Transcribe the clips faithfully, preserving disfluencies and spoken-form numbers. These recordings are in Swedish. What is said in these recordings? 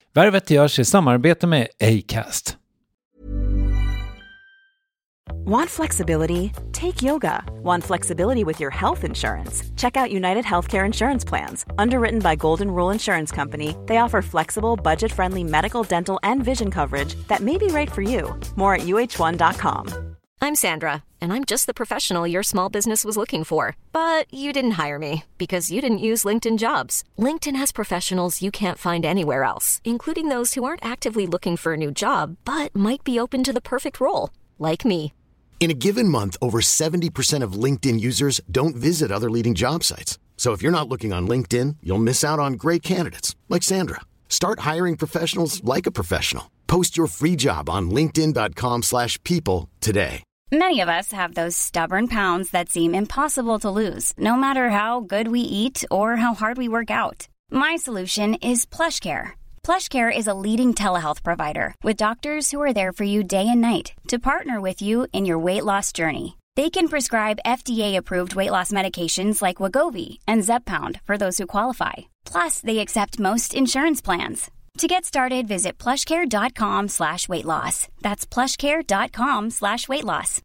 Värvet görs i samarbete med Acast. Want flexibility? Take yoga. Want flexibility with your health insurance? Check out United Healthcare Insurance Plans. Underwritten by Golden Rule Insurance Company, they offer flexible, budget-friendly medical, dental, and vision coverage that may be right for you. More at U H one dot com. I'm Sandra, and I'm just the professional your small business was looking for. But you didn't hire me because you didn't use LinkedIn Jobs. LinkedIn has professionals you can't find anywhere else, including those who aren't actively looking for a new job, but might be open to the perfect role, like me. In a given month, over seventy percent of LinkedIn users don't visit other leading job sites. So if you're not looking on LinkedIn, you'll miss out on great candidates like Sandra. Start hiring professionals like a professional. Post your free job on linkedin dot com slash people today. Many of us have those stubborn pounds that seem impossible to lose, no matter how good we eat or how hard we work out. My solution is PlushCare. PlushCare is a leading telehealth provider with doctors who are there for you day and night to partner with you in your weight loss journey. They can prescribe F D A-approved weight loss medications like Wegovy and Zepbound for those who qualify. Plus, they accept most insurance plans. To get started, visit plushcare.com slash weight loss. That's plushcare.com slash weight loss.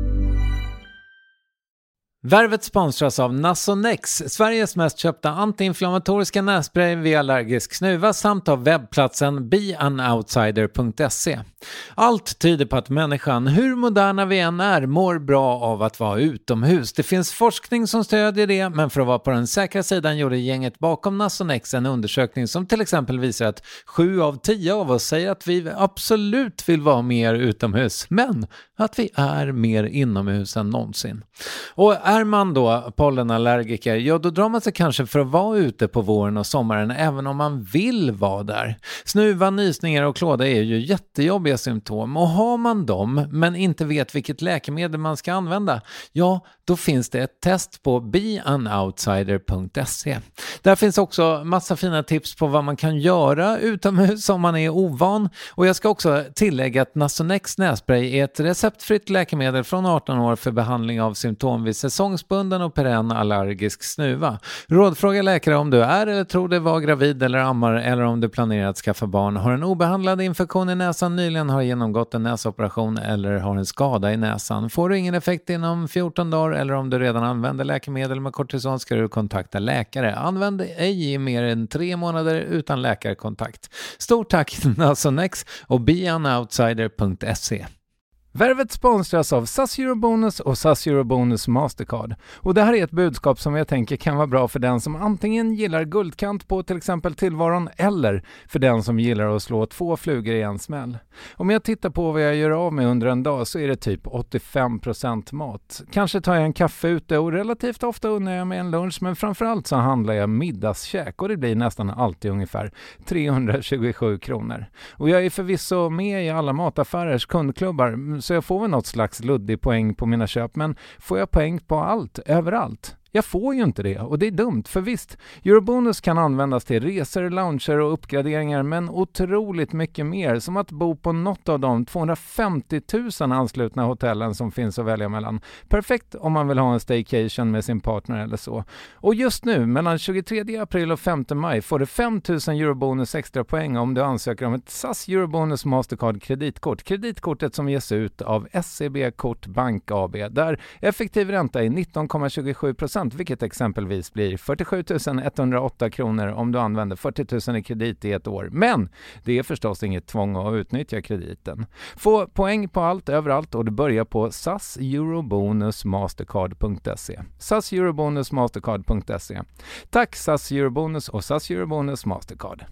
Värvet sponsras av Nasonex, Sveriges mest köpta antiinflammatoriska nässpray vid allergisk snuva samt av webbplatsen be an outsider punkt se. Allt tyder på att människan, hur moderna vi än är, mår bra av att vara utomhus. Det finns forskning som stödjer det, men för att vara på den säkra sidan gjorde gänget bakom Nasonex en undersökning som till exempel visar att sju av tio av oss säger att vi absolut vill vara mer utomhus, men att vi är mer inomhus än någonsin. Och är man då pollenallergiker, ja då drar man sig kanske för att vara ute på våren och sommaren även om man vill vara där. Snuva, nysningar och klåda är ju jättejobbiga symptom, och har man dem men inte vet vilket läkemedel man ska använda, ja då finns det ett test på be an outsider punkt se. Där finns också massa fina tips på vad man kan göra utomhus om man är ovan, och jag ska också tillägga att Nasonex nässpray är ett receptfritt läkemedel från arton år för behandling av symptom vid säsongsbunden och perenn allergisk snuva. Rådfråga läkare om du är eller tror dig vara gravid eller ammar, eller om du planerar att skaffa barn, har en obehandlad infektion i näsan, nyligen har genomgått en näsoperation eller har en skada i näsan. Får du ingen effekt inom fjorton dagar eller om du redan använder läkemedel med kortison ska du kontakta läkare. Använd ej i mer än tre månader utan läkarkontakt. Stort tack Nasonex och be an outsider punkt se. Värvet sponsras av S A S Eurobonus och S A S Eurobonus Mastercard. Och det här är ett budskap som jag tänker kan vara bra för den som antingen gillar guldkant på till exempel tillvaron, eller för den som gillar att slå två flugor i en smäll. Om jag tittar på vad jag gör av med under en dag så är det typ åttiofem procent mat. Kanske tar jag en kaffe ute och relativt ofta unnar jag mig en lunch, men framförallt så handlar jag middagskäk och det blir nästan alltid ungefär trehundratjugosju kronor. Och jag är förvisso med i alla mataffärers kundklubbar, så jag får väl något slags luddig poäng på mina köp, men får jag poäng på allt, överallt? Jag får ju inte det, och det är dumt, för visst, Eurobonus kan användas till resor, lounger och uppgraderingar, men otroligt mycket mer, som att bo på något av de tvåhundrafemtio tusen anslutna hotellen som finns att välja mellan. Perfekt om man vill ha en staycation med sin partner eller så. Och just nu, mellan tjugotredje april och femte maj, får du fem tusen Eurobonus extra poäng om du ansöker om ett S A S Eurobonus Mastercard kreditkort. Kreditkortet som ges ut av S C B Kort Bank A B, där effektiv ränta är nitton komma tjugosju procent, vilket exempelvis blir fyrtiosju tusen etthundraåtta kronor om du använder fyrtio tusen i kredit i ett år. Men det är förstås inget tvång att utnyttja krediten. Få poäng på allt, överallt, och du börjar på S A S Eurobonus Mastercard punkt se. S A S Eurobonus Mastercard punkt se. Tack S A S Eurobonus och S A S Eurobonus Mastercard.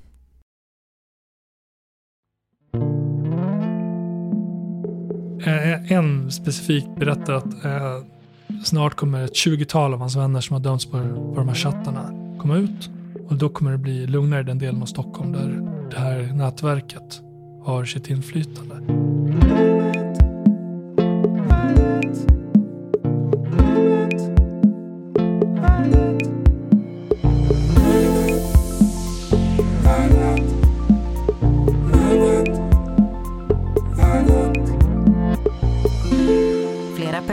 En specifikt berättar att eh, snart kommer ett tjugotal av hans vänner som har dömts på, på de här chattarna komma ut, och då kommer det bli lugnare i den delen av Stockholm där det här nätverket har sitt inflytande.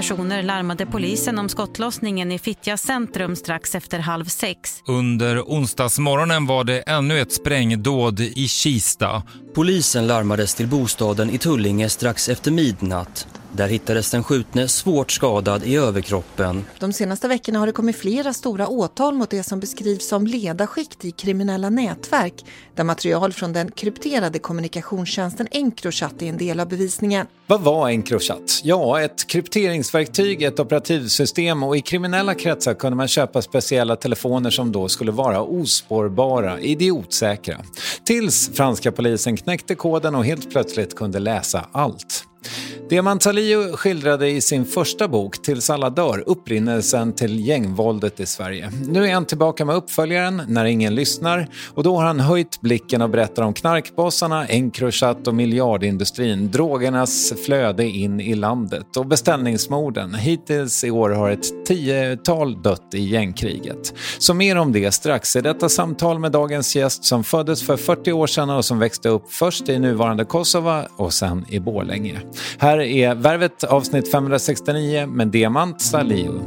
personer larmade polisen om skottlossningen i Fittja centrum strax efter halv sex. Under onsdagsmorgonen var det ännu ett sprängdåd i Kista. Polisen larmades till bostaden i Tullinge strax efter midnatt. Där hittades den skjutne svårt skadad i överkroppen. De senaste veckorna har det kommit flera stora åtal mot det som beskrivs som ledarskikt i kriminella nätverk, där material från den krypterade kommunikationstjänsten Encrochat är en del av bevisningen. Vad var Encrochat? Ja, ett krypteringsverktyg, ett operativsystem, och i kriminella kretsar kunde man köpa speciella telefoner som då skulle vara ospårbara, idiotsäkra. Tills franska polisen knäckte koden och helt plötsligt kunde läsa allt. Diamantaliou skildrade i sin första bok Tills alla dör upprinnelsen till gängvåldet i Sverige. Nu är han tillbaka med uppföljaren När ingen lyssnar, och då har han höjt blicken och berättar om knarkbossarna, Encrochat och miljardindustrin, drogernas flöde in i landet och beställningsmorden. Hittills i år har ett tiotal dött i gängkriget. Så mer om det strax i detta samtal med dagens gäst som föddes för fyrtio år sedan och som växte upp först i nuvarande Kosova och sen i Borlänge. Här är Värvet avsnitt femhundrasextionio med Diamantaliou.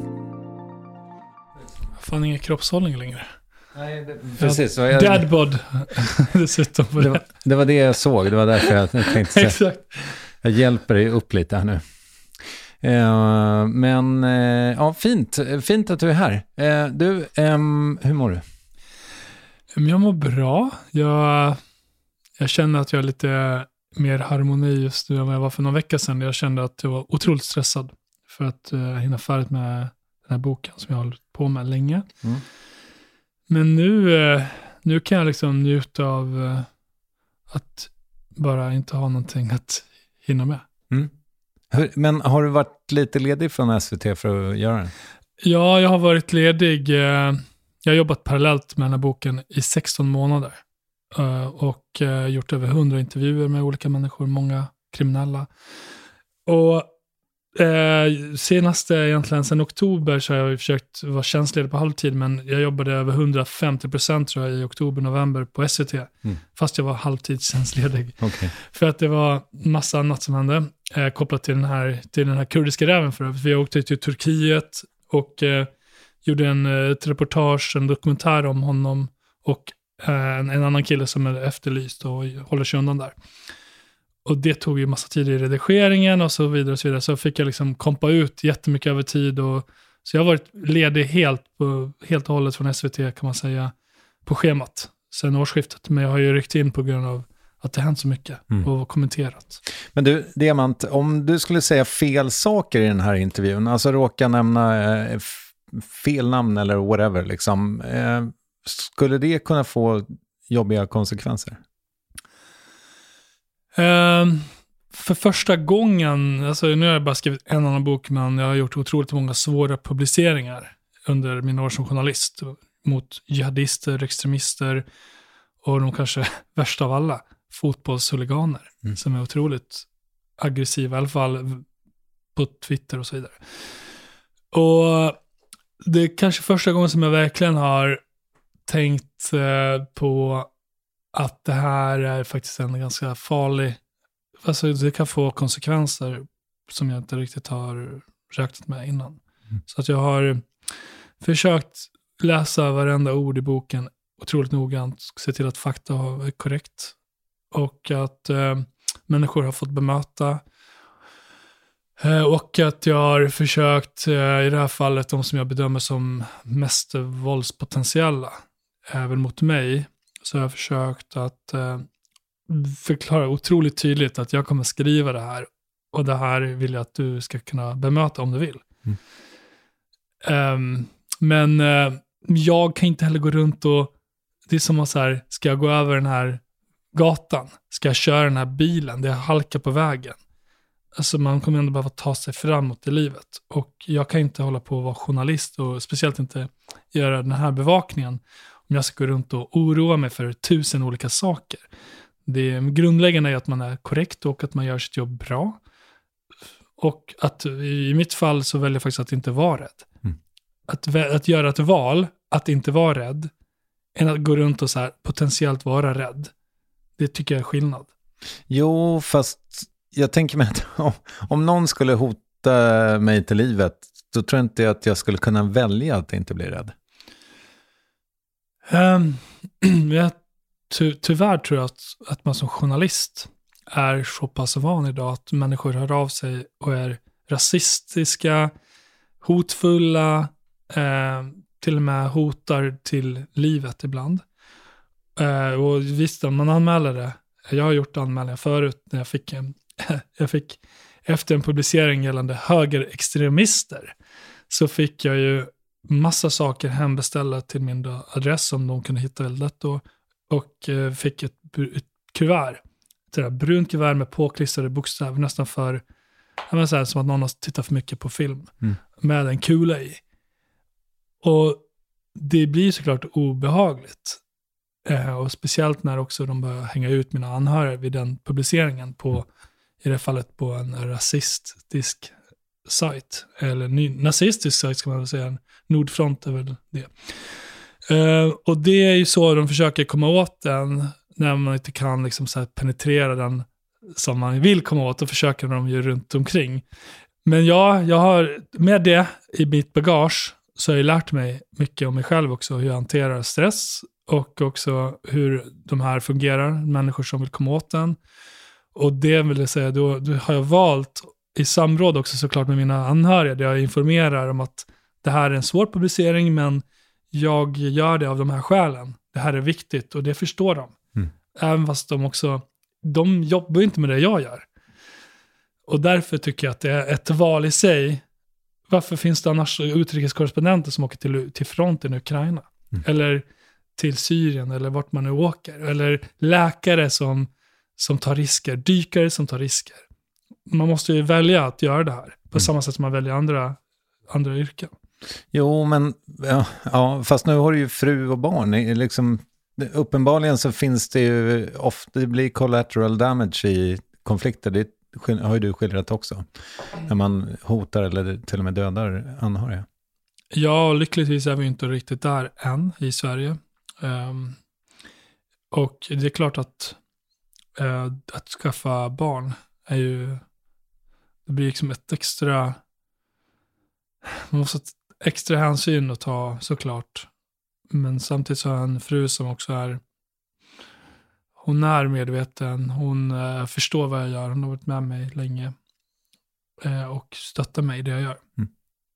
Fan, ingen kroppshållning längre. Nej, det, precis. Ja, jag, Dadbod dessutom på det. Var, det var det jag såg, det var därför jag tänkte säga. Exakt. Jag hjälper dig upp lite här nu. Uh, men uh, ja, fint. Fint att du är här. Uh, du, um, hur mår du? Jag mår bra. Jag, jag känner att jag är lite mer harmoni just nu än vad jag var för någon vecka sedan. Jag kände att jag var otroligt stressad för att uh, hinna färdigt med den här boken som jag har hållit på med länge. Mm. Men nu, uh, nu kan jag liksom njuta av uh, att bara inte ha någonting att hinna med. Mm. Hur, men har du varit lite ledig från S V T för att göra det? Ja, jag har varit ledig. Uh, jag har jobbat parallellt med den här boken i sexton månader. Uh, och uh, gjort över hundra intervjuer med olika människor, många kriminella. Och uh, senaste egentligen sedan oktober så har jag försökt vara tjänstledig på halvtid, men jag jobbade över hundrafemtio procent tror jag i oktober-november på S V T, mm. fast jag var halvtidstjänstledig. Okay. För att det var massa annat som hände uh, kopplat till den här, till den här kurdiska räven för övrigt. Vi åkte till Turkiet och uh, gjorde en, uh, ett reportage, en dokumentär om honom och En, en annan kille som är efterlyst och håller sig undan där. Och det tog ju massa tid i redigeringen och så vidare och så vidare. Så fick jag liksom kompa ut jättemycket över tid. Och, så jag har varit ledig helt, på, helt och hållet från S V T kan man säga på schemat sen årsskiftet. Men jag har ju ryckt in på grund av att det hänt så mycket mm. och kommenterat. Men du, Diamant, om du skulle säga fel saker i den här intervjun, alltså råka nämna eh, fel namn eller whatever liksom, eh, skulle det kunna få jobbiga konsekvenser? Um, för första gången, alltså nu har jag bara skrivit en annan bok, men jag har gjort otroligt många svåra publiceringar under mina år som journalist mot jihadister, extremister och de kanske värsta av alla, fotbollshuliganer mm. som är otroligt aggressiva, i alla fall på Twitter och så vidare. Och det är kanske första gången som jag verkligen har tänkt eh, på att det här är faktiskt en ganska farlig, alltså det kan få konsekvenser som jag inte riktigt har räknat med innan. Mm. Så att jag har försökt läsa varenda ord i boken otroligt noggrant, se till att fakta är korrekt och att eh, människor har fått bemöta eh, och att jag har försökt eh, i det här fallet de som jag bedömer som mest våldspotentiella även mot mig, så jag har försökt att eh, förklara otroligt tydligt att jag kommer skriva det här och det här vill jag att du ska kunna bemöta om du vill. Mm. Um, men uh, jag kan inte heller gå runt och det är som att så här, ska jag gå över den här gatan? Ska jag köra den här bilen? Det är halka på vägen. Alltså man kommer ändå behöva ta sig framåt i livet. Och jag kan inte hålla på att vara journalist och speciellt inte göra den här bevakningen om jag ska gå runt och oroa mig för tusen olika saker. Det grundläggande är att man är korrekt och att man gör sitt jobb bra. Och att i mitt fall så väljer jag faktiskt att inte vara rädd. Mm. Att, att göra ett val, att inte vara rädd, än att gå runt och så här potentiellt vara rädd. Det tycker jag är skillnad. Jo, fast jag tänker mig att om, om någon skulle hota hosta mig till livet, då tror jag inte att jag skulle kunna välja att inte bli rädd. Um, jag, ty, tyvärr tror jag att, att man som journalist är så pass van idag att människor hör av sig och är rasistiska, hotfulla, eh, till och med hotar till livet ibland. Eh, och visst, om man anmäler det. Jag har gjort anmälningar förut när jag fick, en, jag fick efter en publicering gällande högerextremister, så fick jag ju massa saker hembeställda till min adress som de kunde hitta väldigt lätt då, och eh, fick ett, ett kuvert, ett brunt kuvert med påklistrade bokstäver, nästan för, jag menar så här, som att någon har tittat för mycket på film, mm. med en kula i. Och det blir såklart obehagligt. Eh, och speciellt när också de börjar hänga ut mina anhöriga vid den publiceringen på, mm. i det fallet på en rasistisk sajt, eller ny, nazistisk sajt ska man väl säga, Nordfront är väl det. Uh, och det är ju så de försöker komma åt den när man inte kan liksom så här penetrera den som man vill komma åt, och försöker de ju runt omkring. Men ja, jag har med det i mitt bagage så har jag lärt mig mycket om mig själv också, hur jag hanterar stress och också hur de här fungerar, människor som vill komma åt den. Och det vill jag säga, då, då har jag valt i samråd också såklart med mina anhöriga, där jag informerar om att det här är en svår publicering, men jag gör det av de här skälen. Det här är viktigt och det förstår de. Mm. Även fast de också, de jobbar inte med det jag gör. Och därför tycker jag att det är ett val i sig. Varför finns det annars utrikeskorrespondenter som åker till, till fronten i Ukraina? Mm. Eller till Syrien, eller vart man nu åker. Eller läkare som, som tar risker, dykare som tar risker. Man måste ju välja att göra det här på mm. samma sätt som man väljer andra, andra yrken. Jo, men ja, ja, fast nu har du ju fru och barn. Liksom, uppenbarligen så finns det ju ofta, det blir collateral damage i konflikter. Det har ju du skildrat också. När man hotar eller till och med dödar anhöriga. Ja, lyckligtvis är vi inte riktigt där än i Sverige. Um, och det är klart att uh, att skaffa barn är ju, det blir liksom ett extra, man måste extra hänsyn att ta såklart. Men samtidigt så har jag en fru som också är, hon är medveten, hon eh, förstår vad jag gör, hon har varit med mig länge eh, och stöttar mig i det jag gör. Mm.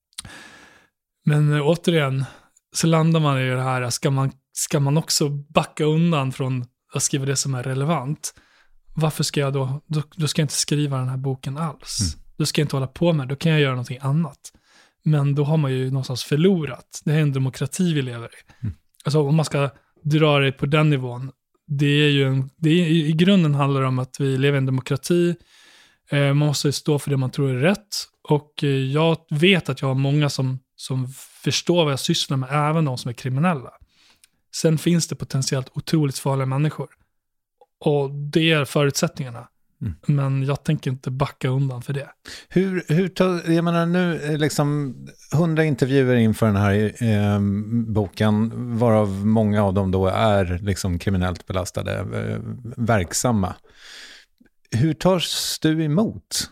Men eh, återigen så landar man i det här, ska man, ska man också backa undan från att skriva det som är relevant? Varför ska jag då, då, då ska jag inte skriva den här boken alls. Mm. Då ska jag inte hålla på med, då kan jag göra någonting annat. Men då har man ju någonstans förlorat. Det är en demokrati vi lever i. Mm. Alltså om man ska dra det på den nivån, det är ju en, det är, i grunden handlar det om att vi lever i en demokrati. Eh, man måste stå för det man tror är rätt. Och eh, jag vet att jag har många som, som förstår vad jag sysslar med, även de som är kriminella. Sen finns det potentiellt otroligt farliga människor. Och det är förutsättningarna. Mm. Men jag tänker inte backa undan för det. Hur, hur tar, jag menar nu liksom hundra intervjuer inför den här eh, boken, varav många av dem då är liksom kriminellt belastade, eh, verksamma. Hur tas du emot?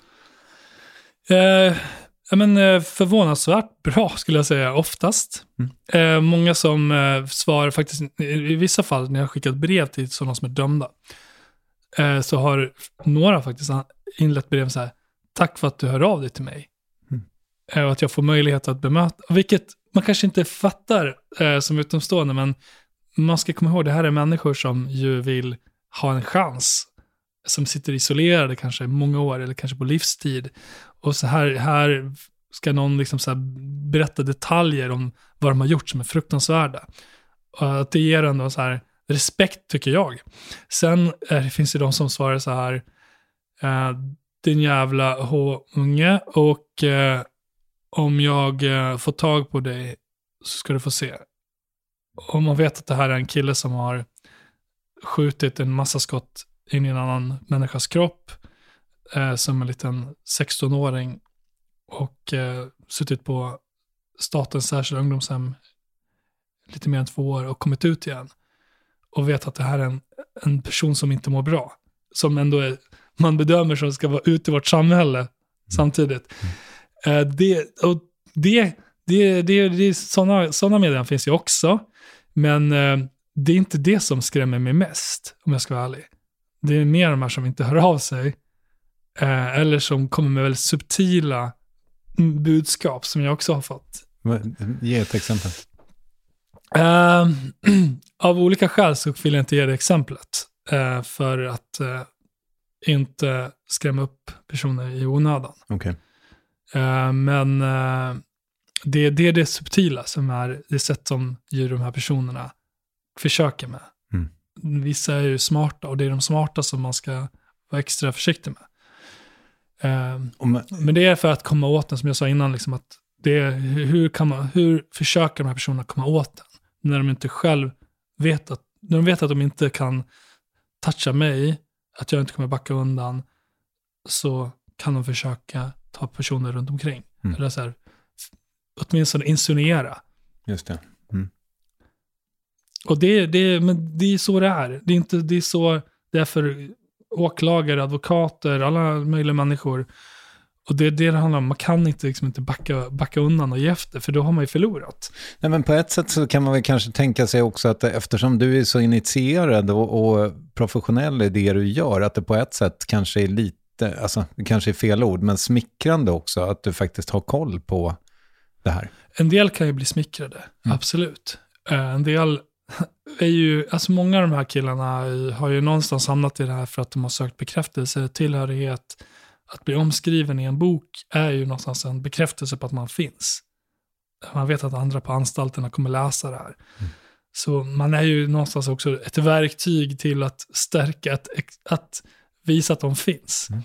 Eh, ja, men, eh, förvånansvärt bra skulle jag säga, oftast. Mm. Eh, många som eh, svarar faktiskt, i, i vissa fall när jag skickat brev till sådana som är dömda, eh, så har några faktiskt inlett brev så här: tack för att du hör av dig till mig. Mm. Eh, och att jag får möjlighet att bemöta, vilket man kanske inte fattar eh, som utomstående, men man ska komma ihåg, det här är människor som ju vill ha en chans, som sitter isolerade kanske i många år eller kanske på livstid. Och så här, här ska någon liksom så här berätta detaljer om vad de har gjort som är fruktansvärda. Och att det ger ändå så här respekt, tycker jag. Sen eh, finns det de som svarar så här: eh, din jävla H-unge, och eh, om jag eh, får tag på dig så ska du få se. Om man vet att det här är en kille som har skjutit en massa skott in i en annan människas kropp, eh, som en liten sexton-åring, och eh, suttit på statens särskilda ungdomshem lite mer än två år och kommit ut igen, och vet att det här är en, en person som inte mår bra, som ändå är, man bedömer som ska vara ute i vårt samhälle mm. samtidigt. Eh, det, och det, det, det, det, sådana, sådana meddelanden finns ju också. Men eh, det är inte det som skrämmer mig mest, om jag ska vara ärlig. Det är mer de här som inte hör av sig. Eh, eller som kommer med väldigt subtila budskap som jag också har fått. Ge ett exempel. Uh, av olika skäl så vill jag inte ge det exemplet. Uh, för att uh, inte skrämma upp personer i onödan. Okay. Uh, men uh, det, det är det subtila som är det sätt som ju de här personerna försöker med. Mm. Vissa är ju smarta och det är de smarta som man ska vara extra försiktig med. Uh, man, men det är för att komma åt den, som jag sa innan, liksom att det är, hur, kan man, hur försöker de här personerna komma åt den när de inte själv vet att, när de vet att de inte kan toucha mig, att jag inte kommer backa undan, så kan de försöka ta personer runt omkring. Mm. Eller så här, åtminstone insinuera. Just det. Mm. Och det, det, men det är så det är. Det är inte, det är så det är för åklagare, advokater, alla möjliga människor. Och det är det det handlar om. Man kan inte, liksom, inte backa, backa undan och ge efter, för då har man ju förlorat. Nej, men på ett sätt så kan man väl kanske tänka sig också att eftersom du är så initierad och, och professionell i det du gör, att det på ett sätt kanske är lite, alltså det kanske är fel ord, men smickrande också att du faktiskt har koll på det här. En del kan ju bli smickrade, mm. absolut. En del är ju, alltså många av de här killarna har ju någonstans hamnat i det här för att de har sökt bekräftelse, tillhörighet. Att bli omskriven i en bok är ju någonstans en bekräftelse på att man finns. Man vet att andra på anstalterna kommer läsa det här. Mm. Så man är ju någonstans också ett verktyg till att stärka, att, att visa att de finns. Mm.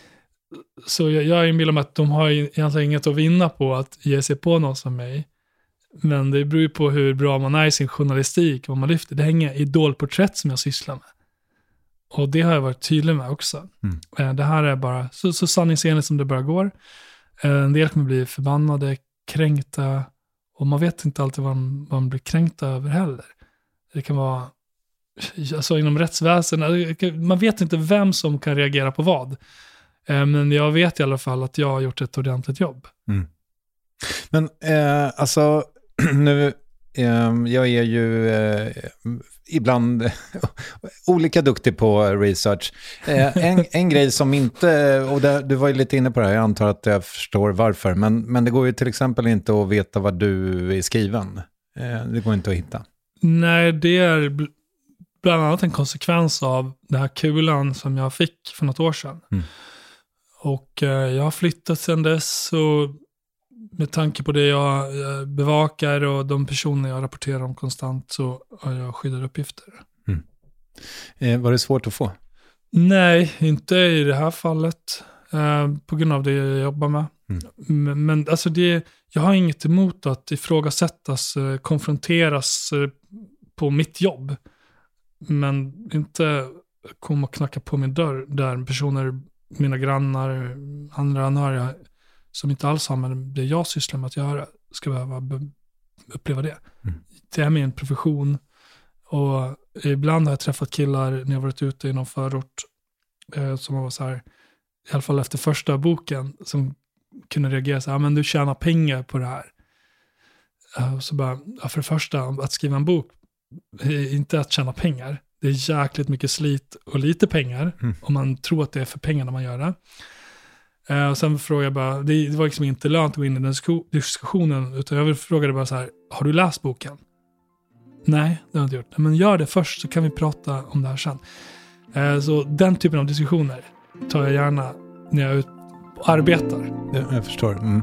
Så jag, jag inbillar mig att de har egentligen inget att vinna på att ge sig på någon som mig. Men det beror ju på hur bra man är i sin journalistik, vad man lyfter. Det hänger idolporträtt som jag sysslar med. Och det har jag varit tydlig med också. Mm. Det här är bara så, så sanningsenligt som det bara går. En del kommer bli förbannade, kränkta. Och man vet inte alltid vad man, vad man blir kränkta över heller. Det kan vara, alltså inom rättsväsendet, man vet inte vem som kan reagera på vad. Men jag vet i alla fall att jag har gjort ett ordentligt jobb. Mm. Men eh, alltså nu, eh, jag är ju eh, ibland olika duktig på research. Eh, en, en grej som inte, och där, du var ju lite inne på det här, jag antar att jag förstår varför, men, men det går ju till exempel inte att veta vad du är skriven. Eh, det går inte att hitta. Nej, det är bl- bland annat en konsekvens av den här kulan som jag fick för något år sedan. Mm. Och eh, jag har flyttat sedan dess, och med tanke på det jag bevakar och de personer jag rapporterar om konstant, så har jag skyddade uppgifter. Mm. Eh, var det svårt att få? Nej, inte i det här fallet. Eh, på grund av det jag jobbar med. Mm. Men, men alltså det, jag har inget emot att ifrågasättas, eh, konfronteras eh, på mitt jobb. Men inte komma och knacka på min dörr där personer, mina grannar, andra anhöriga som inte alls har med det jag sysslar med att göra, ska behöva be- uppleva det. Mm. Det är min profession. Och ibland har jag träffat killar när jag varit ute i någon förort eh, som var så här, i alla fall efter första boken, som kunde reagera så här, men du tjänar pengar på det här. Uh, så bara, ja, för det första, att skriva en bok är inte att tjäna pengar. Det är jäkligt mycket slit och lite pengar, mm. om man tror att det är för pengar när man gör det. Uh, och sen frågade jag bara, det, det var liksom inte lönt att gå in i den diskussionen, utan jag frågade bara så här, har du läst boken? Nej, det har jag inte gjort. Men gör det först, så kan vi prata om det här sen. Uh, så den typen av diskussioner tar jag gärna när jag ut arbetar. Jag, jag förstår. Mm.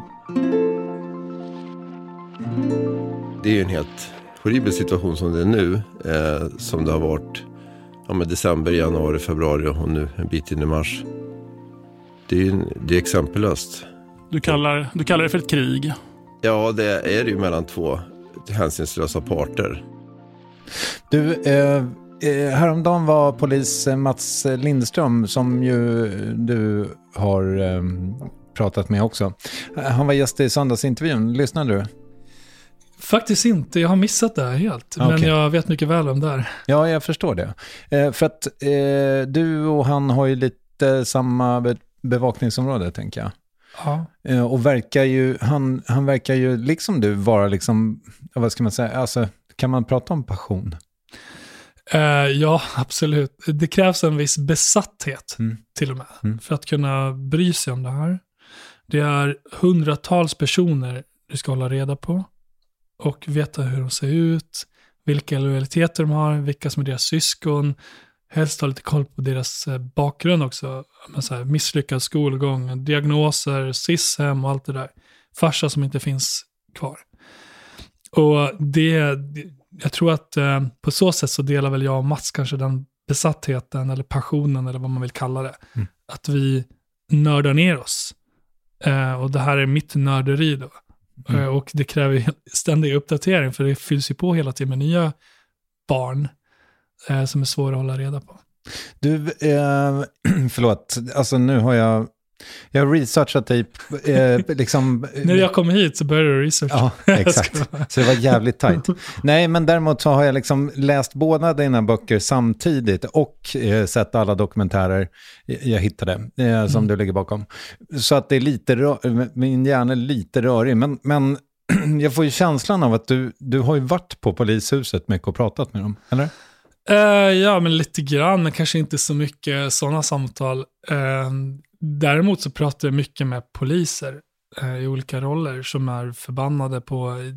Det är ju en helt horribel situation som det är nu, eh, som det har varit ja, med december, januari, februari och nu en bit in i mars. Det är ju det är exempellöst. Du kallar, du kallar det för ett krig? Ja, det är ju mellan två hänsynslösa parter. Du, eh, häromdagen var polis Mats Lindström, som ju du har eh, pratat med också. Han var gäst i söndagsintervjun. Lyssnade du? Faktiskt inte, jag har missat det här helt. Okay. Men jag vet mycket väl om det här. Ja, jag förstår det. Eh, för att eh, du och han har ju lite samma be- bevakningsområde, tänker jag. Ja. Och verkar ju, han, han verkar ju liksom du vara liksom, vad ska man säga, alltså kan man prata om passion? Uh, ja, absolut. Det krävs en viss besatthet mm. till och med mm. för att kunna bry sig om det här. Det är hundratals personer du ska hålla reda på och veta hur de ser ut, vilka lojaliteter de har, vilka som är deras syskon. Helst ha lite koll på deras bakgrund också. Med så här misslyckad skolgång, diagnoser, S I S-hem och allt det där. Farsa som inte finns kvar. Och det, jag tror att eh, på så sätt så delar väl jag och Mats kanske den besattheten eller passionen eller vad man vill kalla det. Mm. Att vi nördar ner oss. Eh, och det här är mitt nörderi då. Mm. Eh, och det kräver ständig uppdatering för det fylls ju på hela tiden med nya barn eh, som är svåra att hålla reda på. Du, eh, förlåt, alltså nu har jag Jag har researchat dig eh, liksom... När jag kom hit så började du researcha. Ja, exakt. Så det var jävligt tajt. Nej, men däremot så har jag liksom läst båda dina böcker samtidigt och eh, sett alla dokumentärer jag hittade eh, som mm. du ligger bakom. Så att det är lite rör, min hjärna är lite rörig. Men, men jag får ju känslan av att du, du har ju varit på polishuset mycket och pratat med dem, eller? Uh, ja, men lite grann, men kanske inte så mycket sådana samtal. Uh, Däremot så pratar jag mycket med poliser eh, i olika roller som är förbannade på eh,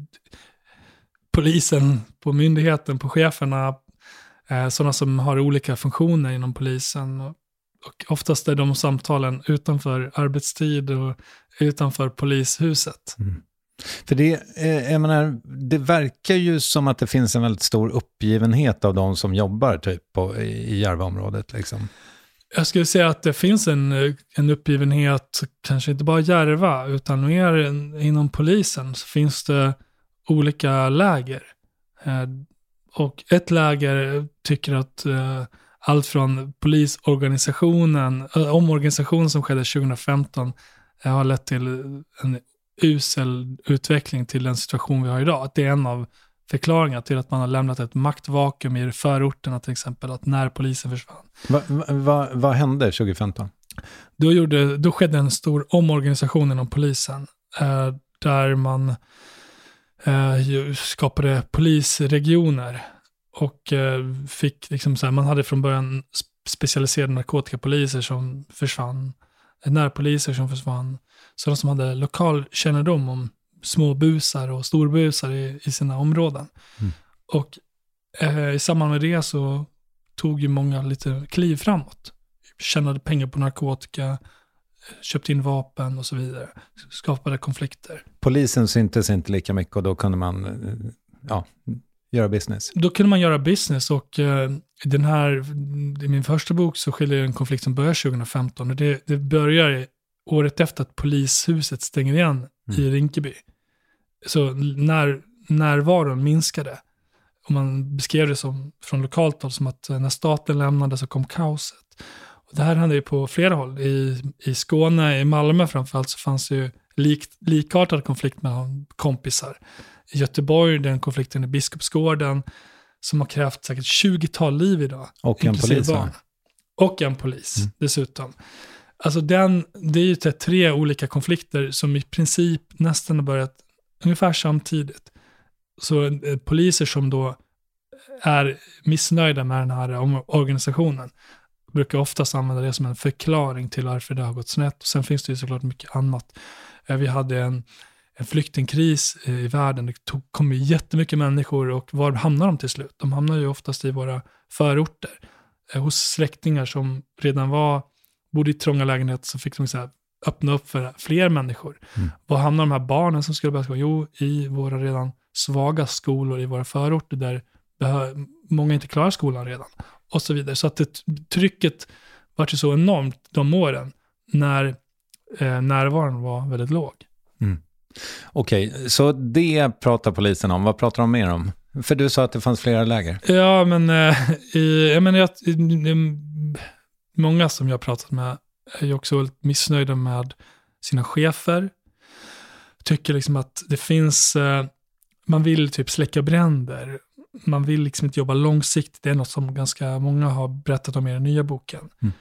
polisen, på myndigheten, på cheferna. Eh, sådana som har olika funktioner inom polisen. Och, och oftast är de samtalen utanför arbetstid och utanför polishuset. Mm. För det, eh, jag menar, det verkar ju som att det finns en väldigt stor uppgivenhet av de som jobbar typ på, i, i Järvaområdet liksom. Jag skulle säga att det finns en, en uppgivenhet, kanske inte bara Järva, utan mer inom polisen så finns det olika läger. Eh, och ett läger tycker att eh, allt från polisorganisationen, äh, omorganisationen som skedde tjugo femton eh, har lett till en usel utveckling till den situation vi har idag. Att det är en av förklaringar till att man har lämnat ett maktvakuum i förorterna till exempel, att när polisen försvann. Vad va, va, va hände tjugo femton? Då, gjorde, då skedde en stor omorganisation inom polisen eh, där man eh, skapade polisregioner och eh, fick liksom så här, man hade från början specialiserade narkotikapoliser som försvann, närpoliser som försvann, sådana som hade lokal kännedom om små busar och storbusar i, i sina områden. Mm. Och eh, i samband med det så tog ju många lite kliv framåt. Tjänade pengar på narkotika, köpte in vapen och så vidare. Skapade konflikter. Polisen syntes inte lika mycket och då kunde man ja, göra business. Då kunde man göra business och eh, den här, i min första bok så skiljer en konflikt som börjar tjugo femton. Och det, det börjar året efter att polishuset stänger igen mm. i Rinkeby. Så när närvaron minskade och man beskrev det som från lokalt håll som att när staten lämnade så kom kaoset. Och det här hände ju på flera håll. I, i Skåne, i Malmö framförallt så fanns ju lik, likartad konflikt mellan kompisar. I Göteborg den konflikten i Biskopsgården som har krävt säkert tjugotal liv idag. Och en polis. Barn. Och en polis mm. dessutom. Alltså den, det är ju tre olika konflikter som i princip nästan har börjat ungefär samtidigt. Så eh, poliser som då är missnöjda med den här organisationen brukar oftast använda det som en förklaring till varför det har gått snett. Och sen finns det ju såklart mycket annat. Eh, vi hade en, en flyktingkris eh, i världen. Det tog, kom ju jättemycket människor och var hamnar de till slut? De hamnar ju oftast i våra förorter. Eh, hos släktingar som redan var bodde i trånga lägenheter så fick de så här öppna upp för fler människor. Mm. Var hamnar de här barnen som skulle börja skola? Jo, i våra redan svaga skolor i våra förorter där behö- många inte klarar skolan redan. Och så vidare. Så att det, trycket var ju så enormt de åren när eh, närvaron var väldigt låg. Mm. Okej, okay, så det pratar polisen om. Vad pratar de mer om? För du sa att det fanns flera läger. Ja, men eh, i, jag menar att i, i, många som jag har pratat med är ju också väldigt missnöjda med sina chefer. Tycker liksom att det finns, eh, man vill typ släcka bränder. Man vill liksom inte jobba långsiktigt. Det är något som ganska många har berättat om i den nya boken. Mm.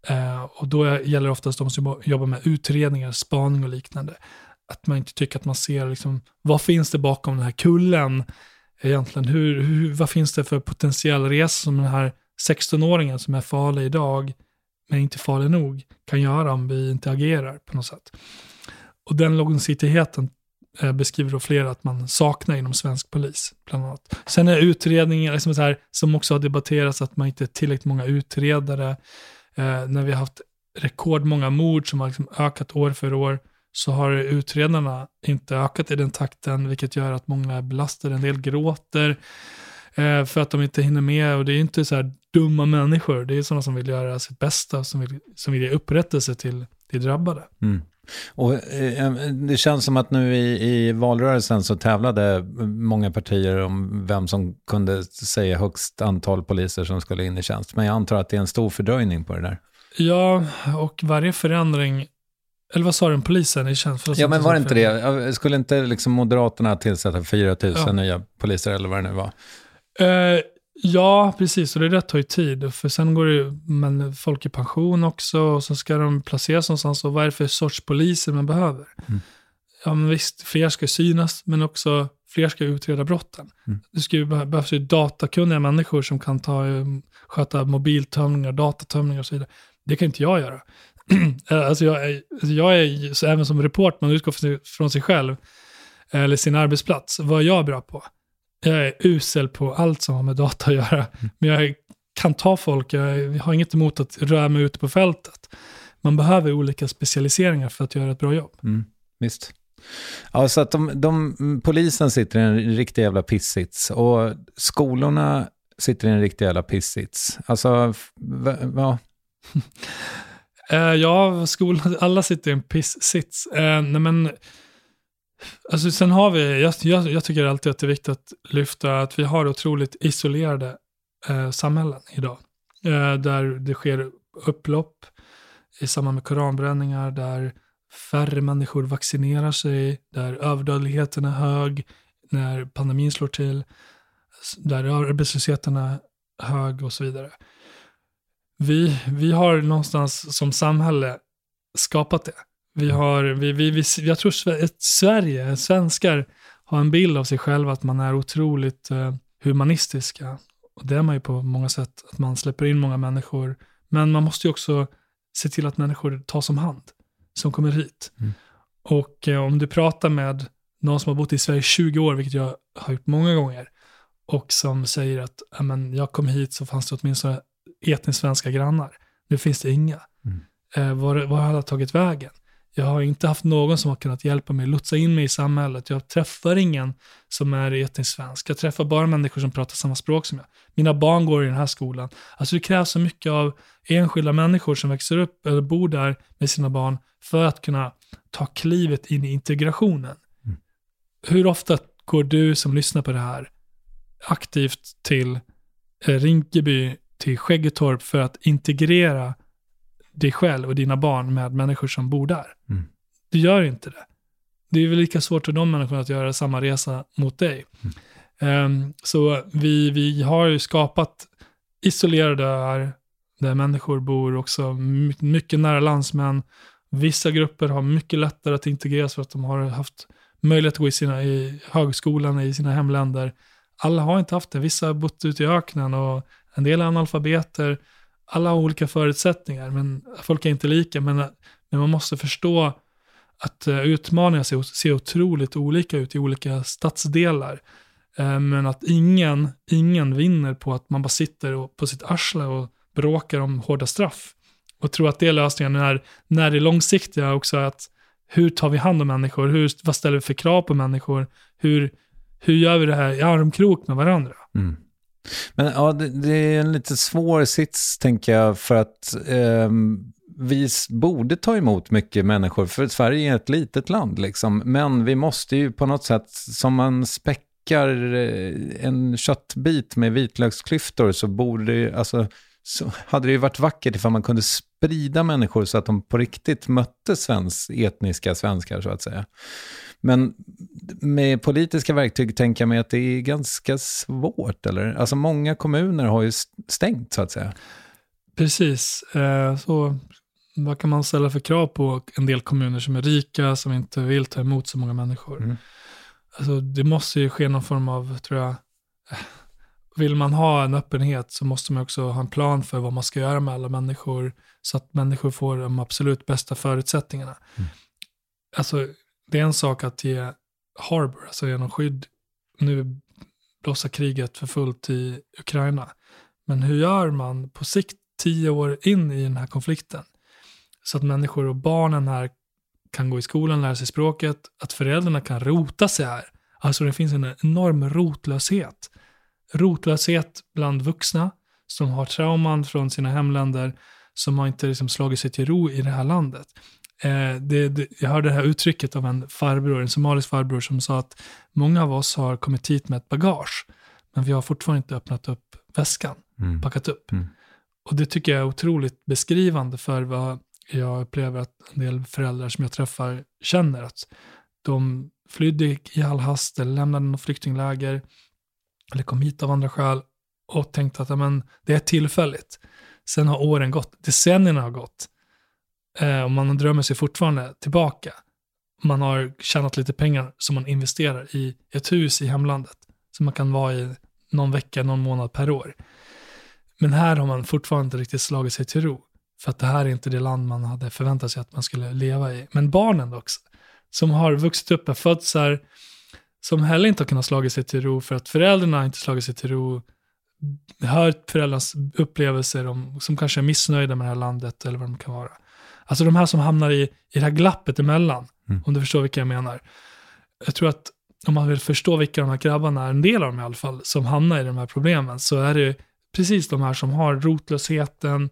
Eh, och då gäller det oftast de som jobbar med utredningar, spaning och liknande. Att man inte tycker att man ser liksom, vad finns det bakom den här kullen egentligen? Hur, hur, vad finns det för potentiell resa som den här sexton-åringen som är farlig idag men inte farlig nog kan göra om vi inte agerar på något sätt. Och den långsiktigheten eh, beskriver då flera att man saknar inom svensk polis bland annat. Sen är utredningar liksom så här, som också har debatterats att man inte är tillräckligt många utredare. Eh, när vi har haft rekordmånga mord som har liksom ökat år för år så har utredarna inte ökat i den takten, vilket gör att många belastar, en del gråter eh, för att de inte hinner med. Och det är inte så här dumma människor, det är sådana som vill göra sitt bästa, som vill, som vill ge upprättelse till, till drabbade. Mm. Och eh, det känns som att nu i, i valrörelsen så tävlade många partier om vem som kunde säga högst antal poliser som skulle in i tjänst. Men jag antar att det är en stor fördröjning på det där. Ja, och varje förändring, eller vad sa den polisen i tjänst? Ja, men var det inte det? Skulle inte liksom Moderaterna tillsätta fyra tusen ja. nya poliser eller vad det nu var? Uh, ja, precis. Och det där tar ju tid. För sen går det men folk i pension också. Och så ska de placeras någonstans. Och vad är det för sorts poliser man behöver? Mm. Ja, men visst, fler ska synas. Men också fler ska utreda brotten. Mm. Det ska ju behö- behövas ju datakunniga människor som kan ta, sköta mobiltömningar, datatömningar och så vidare. Det kan inte jag göra. Alltså jag är, jag är så även som reporter, man utgår från sig själv eller sin arbetsplats. Vad är jag bra på? Jag är usel på allt som har med data att göra. Men jag kan ta folk, jag har inget emot att röra mig ute på fältet. Man behöver olika specialiseringar för att göra ett bra jobb. Mm, visst. Ja, så att de, de, polisen sitter i en riktig jävla pissits och skolorna sitter i en riktig jävla pissits. Alltså, v- ja... Uh, ja, skolan, alla sitter i en piss-sits. Uh, nej men, alltså sen har vi, jag, jag, jag tycker alltid att det är viktigt att lyfta att vi har otroligt isolerade uh, samhällen idag. Uh, där det sker upplopp i samband med koranbränningar, där färre människor vaccinerar sig, där överdödligheten är hög, när pandemin slår till, där arbetslösheten är hög och så vidare. Vi, vi har någonstans som samhälle skapat det. Vi har, vi, vi, vi, jag tror att Sverige, svenskar har en bild av sig själva att man är otroligt eh, humanistiska. Och det är man ju på många sätt, att man släpper in många människor. Men man måste ju också se till att människor tas om hand som kommer hit. Mm. Och eh, om du pratar med någon som har bott i Sverige i tjugo år, vilket jag har gjort många gånger, och som säger att amen, jag kom hit så fanns det åtminstone etniskt svenska grannar. Nu finns det inga. Mm. Eh, var, var har alla tagit vägen? Jag har inte haft någon som har kunnat hjälpa mig, lotsa in mig i samhället. Jag träffar ingen som är etniskt svensk. Jag träffar bara människor som pratar samma språk som jag. Mina barn går i den här skolan. Alltså det krävs så mycket av enskilda människor som växer upp eller bor där med sina barn för att kunna ta klivet in i integrationen. Mm. Hur ofta går du som lyssnar på det här aktivt till eh, Rinkeby, till Skäggetorp för att integrera dig själv och dina barn med människor som bor där? Mm. Du gör inte det. Det är väl lika svårt för de människorna att göra samma resa mot dig. Mm. Um, så vi, vi har ju skapat isolerade öar där människor bor också mycket, mycket nära landsmän. Vissa grupper har mycket lättare att integreras för att de har haft möjlighet att gå i, sina, i högskolan i sina hemländer. Alla har inte haft det. Vissa har bott ute i öknen och en del är analfabeter. Alla har olika förutsättningar, men folk är inte lika. Men, men man måste förstå att uh, utmaningar ser, ser otroligt olika ut i olika stadsdelar. Uh, men att ingen, ingen vinner på att man bara sitter och, på sitt arsle och bråkar om hårda straff. Och tror att det är lösningen när, när det är långsiktiga också. Att hur tar vi hand om människor? Hur, vad ställer vi för krav på människor? Hur, hur gör vi det här i armkrok med varandra? Mm. Men ja, det, det är en lite svår sits, tänker jag, för att eh, vi borde ta emot mycket människor, för Sverige är ett litet land liksom, men vi måste ju på något sätt, som man späckar en köttbit med vitlöksklyftor, så borde det, alltså, så hade det ju varit vackert ifall man kunde sprida människor så att de på riktigt mötte svensk, etniska svenskar så att säga. Men med politiska verktyg tänker jag mig att det är ganska svårt, eller? Alltså många kommuner har ju stängt så att säga. Precis. Eh, så vad kan man ställa för krav på en del kommuner som är rika, som inte vill ta emot så många människor? Mm. Alltså, det måste ju ske någon form av, tror jag, vill man ha en öppenhet så måste man också ha en plan för vad man ska göra med alla människor så att människor får de absolut bästa förutsättningarna. Mm. Alltså, det är en sak att ge harbor, alltså genom skydd. Nu blossar kriget för fullt i Ukraina. Men hur gör man på sikt tio år in i den här konflikten? Så att människor och barnen här kan gå i skolan, lära sig språket, att föräldrarna kan rota sig här. Alltså det finns en enorm rotlöshet. Rotlöshet bland vuxna som har trauman från sina hemländer, som har inte liksom slagit sig till ro i det här landet. Eh, det, det, jag hörde det här uttrycket av en farbror, en somalisk farbror, som sa att många av oss har kommit hit med ett bagage, men vi har fortfarande inte öppnat upp väskan, mm. packat upp. Mm. Och det tycker jag är otroligt beskrivande för vad jag upplever att en del föräldrar som jag träffar känner, att de flydde i all hast eller lämnade något flyktingläger eller kom hit av andra skäl och tänkte att amen, det är tillfälligt. Sen har åren gått, decennierna har gått eh, och man drömmer sig fortfarande tillbaka. Man har tjänat lite pengar som man investerar i ett hus i hemlandet som man kan vara i någon vecka, någon månad per år. Men här har man fortfarande inte riktigt slagit sig till ro. För att det här är inte det land man hade förväntat sig att man skulle leva i. Men barnen också, som har vuxit upp och fötts här, som heller inte har kunnat slagit sig till ro för att föräldrarna inte slagit sig till ro, hört föräldrarnas upplevelser om, som kanske är missnöjda med det här landet eller vad de kan vara. Alltså de här som hamnar i, i det här glappet emellan, mm. om du förstår vilka jag menar. Jag tror att om man vill förstå vilka de här grabbarna är, en del av dem i alla fall, som hamnar i de här problemen, så är det precis de här som har rotlösheten,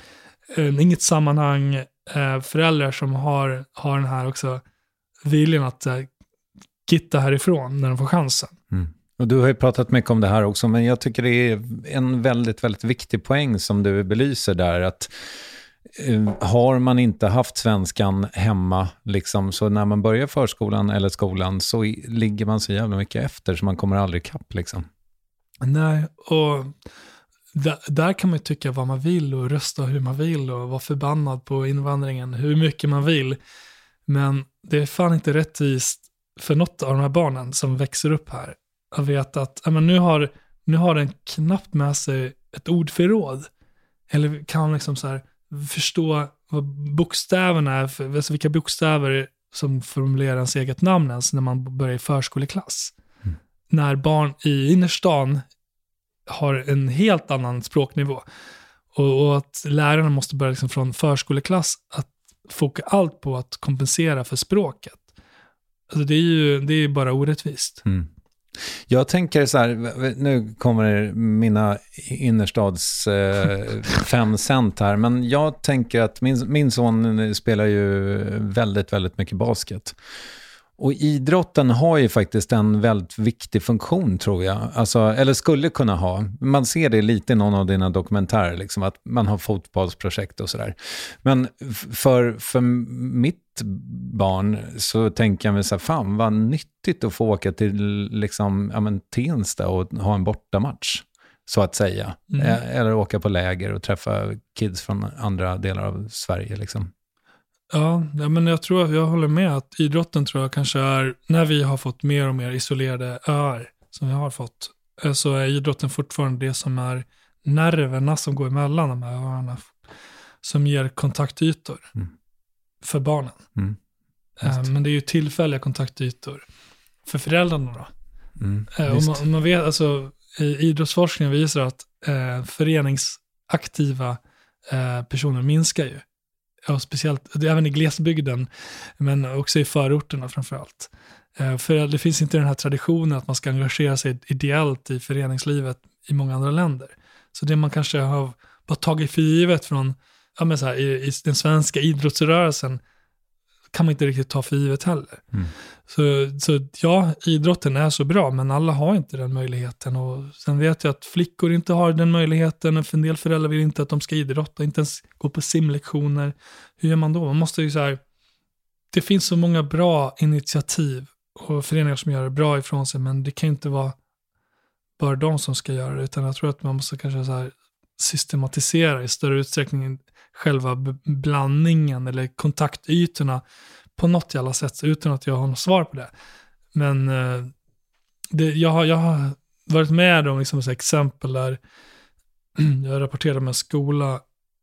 eh, inget sammanhang, eh, föräldrar som har, har den här också viljan att eh, gitta härifrån när de får chansen. Mm. Och du har ju pratat mycket om det här också, men jag tycker det är en väldigt, väldigt viktig poäng som du belyser där, att uh, har man inte haft svenskan hemma liksom, så när man börjar förskolan eller skolan så i, ligger man så jävla mycket efter så man kommer aldrig kapp liksom. Nej, och där, där kan man ju tycka vad man vill och rösta hur man vill och vara förbannad på invandringen hur mycket man vill, men det är fan inte rättvist för något av de här barnen som växer upp här. Jag vet att ja, men nu, har, nu har den knappt med sig ett ordförråd. Eller kan liksom så här förstå vad bokstäverna är, för, alltså vilka bokstäver som formulerar ens eget namn ens när man börjar i förskoleklass. Mm. När barn i innerstan har en helt annan språknivå. Och, och att lärarna måste börja liksom från förskoleklass att foka allt på att kompensera för språket. Alltså det är ju det är bara orättvist. Mm. Jag tänker så här, nu kommer mina innerstads eh, fem cent här, men jag tänker att min, min son spelar ju väldigt, väldigt mycket basket. Och idrotten har ju faktiskt en väldigt viktig funktion, tror jag. Alltså, eller skulle kunna ha. Man ser det lite i någon av dina dokumentärer, liksom, att man har fotbollsprojekt och sådär. Men för, för mitt barn så tänker jag mig så här, fan vad nyttigt att få åka till liksom, ja, men, Tensta och ha en bortamatch, så att säga. Mm. Eller åka på läger och träffa kids från andra delar av Sverige liksom. Ja, men jag tror att jag håller med att idrotten tror jag kanske är, när vi har fått mer och mer isolerade öar som vi har fått, så är idrotten fortfarande det som är nerverna som går emellan de här öarna, som ger kontaktytor mm. för barnen. Mm. Men det är ju tillfälliga kontaktytor för föräldrarna då. Mm, och man, man vet, alltså, idrottsforskningen visar att eh, föreningsaktiva eh, personer minskar ju. Ja, speciellt även i glesbygden, men också i förorterna framförallt. Eh, för det finns inte den här traditionen att man ska engagera sig ideellt i föreningslivet i många andra länder. Så det man kanske har bara tagit för givet från ja, men så här, i, i den svenska idrottsrörelsen kan man inte riktigt ta för givet heller. Mm. Så, så ja, idrotten är så bra, men alla har inte den möjligheten. Och sen vet jag att flickor inte har den möjligheten, och för en del föräldrar vill inte att de ska idrotta, inte ens gå på simlektioner. Hur gör man då? Man måste ju så här, det finns så många bra initiativ och föreningar som gör det bra ifrån sig, men det kan inte vara bara de som ska göra det, utan jag tror att man måste kanske så här systematisera i större utsträckning själva b- blandningen eller kontaktytorna på något jävla sätt, utan att jag har något svar på det. Men eh, det, jag, har, jag har varit med om liksom, så exempel där jag rapporterade med en skola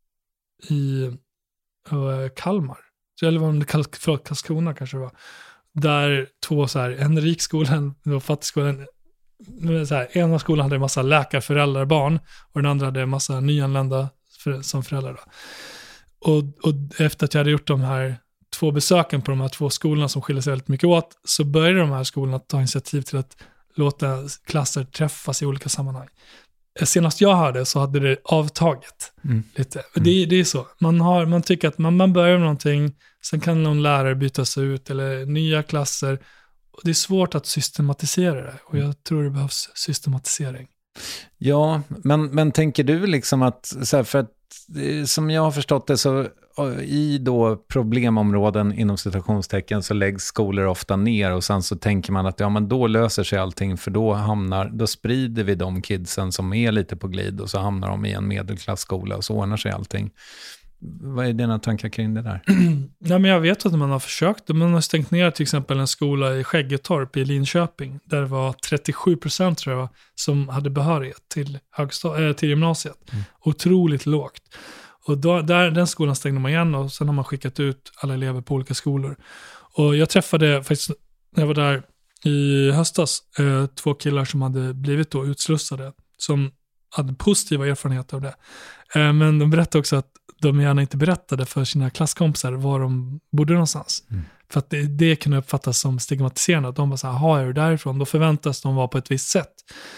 i uh, Kalmar. Eller var det Kal- förlåt, Karlskrona kanske det var. Där två så här, en rik skolan och fattig skolan. Så här, ena skolan hade en massa läkarföräldrar barn och den andra hade en massa nyanlända för, som föräldrar. Då. Och, och efter att jag hade gjort de här två besöken på de här två skolorna som skiljer sig väldigt mycket åt, så började de här skolorna ta initiativ till att låta klasser träffas i olika sammanhang. Senast jag hörde så hade det avtagit mm. lite. Mm. Det, det är så. Man, har, man tycker att man, man börjar med någonting, sen kan någon lärare bytas ut eller nya klasser. Och det är svårt att systematisera det. Och jag tror det behövs systematisering. Ja, men, men tänker du liksom att, så här, för att som jag har förstått det så i då problemområden inom citationstecken så läggs skolor ofta ner och sen så tänker man att ja men då löser sig allting för då hamnar, då sprider vi de kidsen som är lite på glid och så hamnar de i en medelklassskola och så ordnar sig allting. Vad är dina tankar kring det där? Ja, men jag vet att man har försökt. Man har stängt ner till exempel en skola i Skäggetorp i Linköping där det var trettiosju procent tror jag som hade behörighet till, högstad- äh, till gymnasiet. Mm. Otroligt lågt. Och då, där, den skolan stängde man igen och sen har man skickat ut alla elever på olika skolor. Och jag träffade faktiskt när jag var där i höstas eh, två killar som hade blivit då utslussade som hade positiva erfarenheter av det. Eh, men de berättade också att de gärna inte berättade för sina klasskompisar var de bodde någonstans. Mm. För att det, det kunde uppfattas som stigmatiserande. Att de bara så här, har jag är därifrån? Då förväntas de vara på ett visst sätt.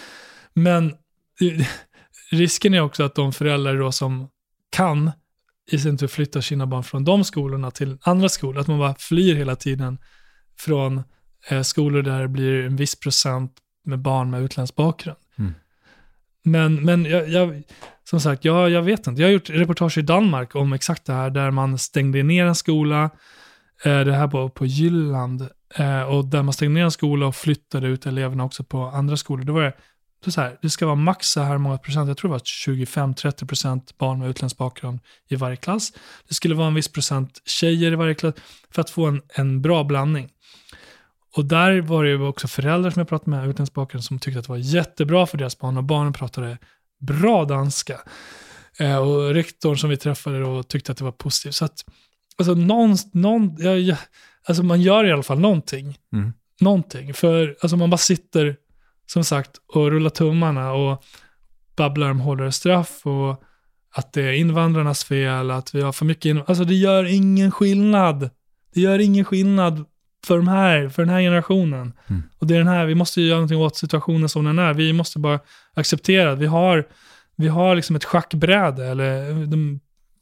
Men eh, risken är också att de föräldrar då som kan i sin tur flytta sina barn från de skolorna till andra skolor. Att man bara flyr hela tiden från eh, skolor där det blir en viss procent med barn med utländsk bakgrund. Mm. Men, men jag, jag, som sagt, jag, jag vet inte. Jag har gjort reportage i Danmark om exakt det här där man stängde ner en skola. Eh, det här på, på Jylland. Eh, och där man stängde ner en skola och flyttade ut eleverna också på andra skolor. Då var det Det, så här, det ska vara max så här många procent. Jag tror det var tjugofem till trettio procent barn med utländsk bakgrund i varje klass. Det skulle vara en viss procent tjejer i varje klass för att få en, en bra blandning. Och där var det ju också föräldrar som jag pratade med utländsk bakgrund som tyckte att det var jättebra för deras barn. Och barnen pratade bra danska. Eh, och rektorn som vi träffade då tyckte att det var positivt. Så att alltså, någon, någon, ja, ja, alltså man gör i alla fall någonting. Mm. Någonting. För alltså, man bara sitter som sagt, och rulla tummarna och babblar om hårdare straff och att det är invandrarnas fel, att vi har för mycket invand- alltså det gör ingen skillnad. Det gör ingen skillnad för de här, för den här generationen. Mm. Och det är den här, vi måste göra någonting åt situationen som den är. Vi måste bara acceptera att vi har, vi har liksom ett schackbräde eller de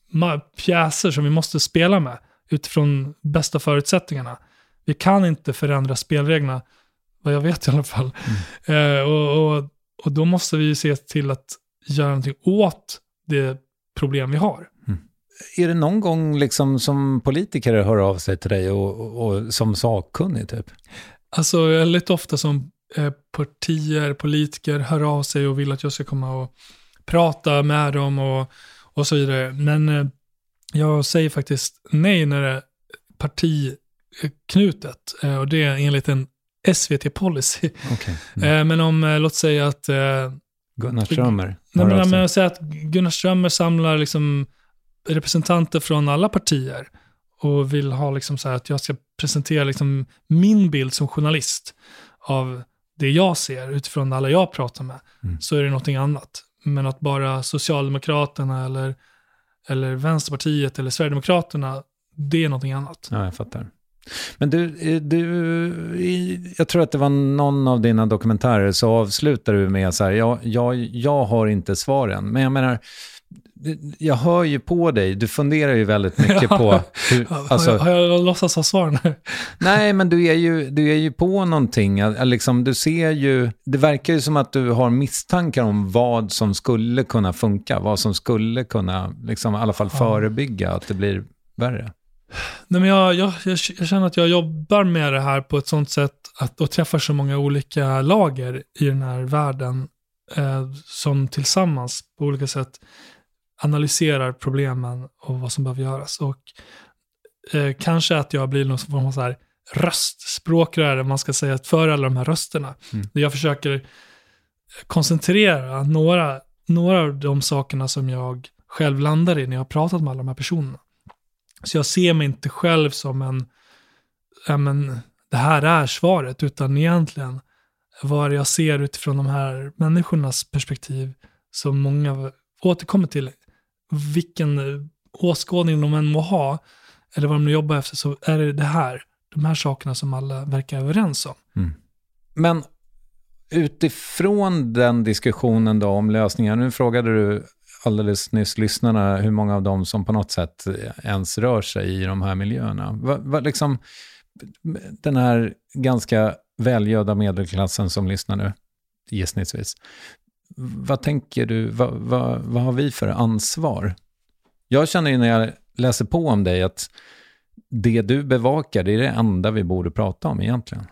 pjäser som vi måste spela med utifrån bästa förutsättningarna. Vi kan inte förändra spelreglerna, vad jag vet i alla fall. Mm. Eh, och, och, och då måste vi se till att göra någonting åt det problem vi har. Mm. Är det någon gång liksom som politiker hör av sig till dig och, och, och som sakkunnig typ? Alltså väldigt ofta som eh, partier, politiker hör av sig och vill att jag ska komma och prata med dem och, och så vidare. Men eh, jag säger faktiskt nej när det är partiknutet. Eh, och det är enligt en S V T-policy. Okay. Mm. Eh, men om, eh, låt säga att eh, Gunnar Strömmer. Nej, men, men säga att Gunnar Strömmer samlar liksom representanter från alla partier och vill ha liksom så här att jag ska presentera liksom min bild som journalist av det jag ser utifrån alla jag pratar med. Mm. Så är det någonting annat. Men att bara Socialdemokraterna eller, eller Vänsterpartiet eller Sverigedemokraterna, det är någonting annat. Ja, jag fattar. Men du, du, jag tror att det var någon av dina dokumentärer så avslutar du med så här, jag, jag, jag har inte svaren. Men jag menar, jag hör ju på dig, du funderar ju väldigt mycket på... Hur, alltså, har, jag, har jag låtsats ha svar nu? Nej, men du är ju, du är ju på någonting. Liksom, du ser ju, det verkar ju som att du har misstankar om vad som skulle kunna funka, vad som skulle kunna liksom, i alla fall förebygga att det blir värre. Nej, men jag, jag, jag, jag känner att jag jobbar med det här på ett sånt sätt att, och träffar så många olika lager i den här världen eh, som tillsammans på olika sätt analyserar problemen och vad som behöver göras. Och eh, kanske att jag blir någon form av så här röstspråkrör, man ska säga, för alla de här rösterna. Mm. Där jag försöker koncentrera några, några av de sakerna som jag själv landar i när jag har pratat med alla de här personerna. Så jag ser mig inte själv som en, ja men, det här är svaret, utan egentligen vad jag ser utifrån de här människornas perspektiv som många återkommer till. Vilken åskådning de än må ha, eller vad de jobbar efter, så är det det här, de här sakerna som alla verkar överens om. Mm. Men utifrån den diskussionen då om lösningar, nu frågade du alldeles nyss lyssnarna hur många av dem som på något sätt ens rör sig i de här miljöerna. Vad, vad liksom, den här ganska välgödda medelklassen som lyssnar nu, gissningsvis. Vad tänker du, vad, vad, vad har vi för ansvar? Jag känner ju när jag läser på om dig att det du bevakar, det är det enda vi borde prata om egentligen.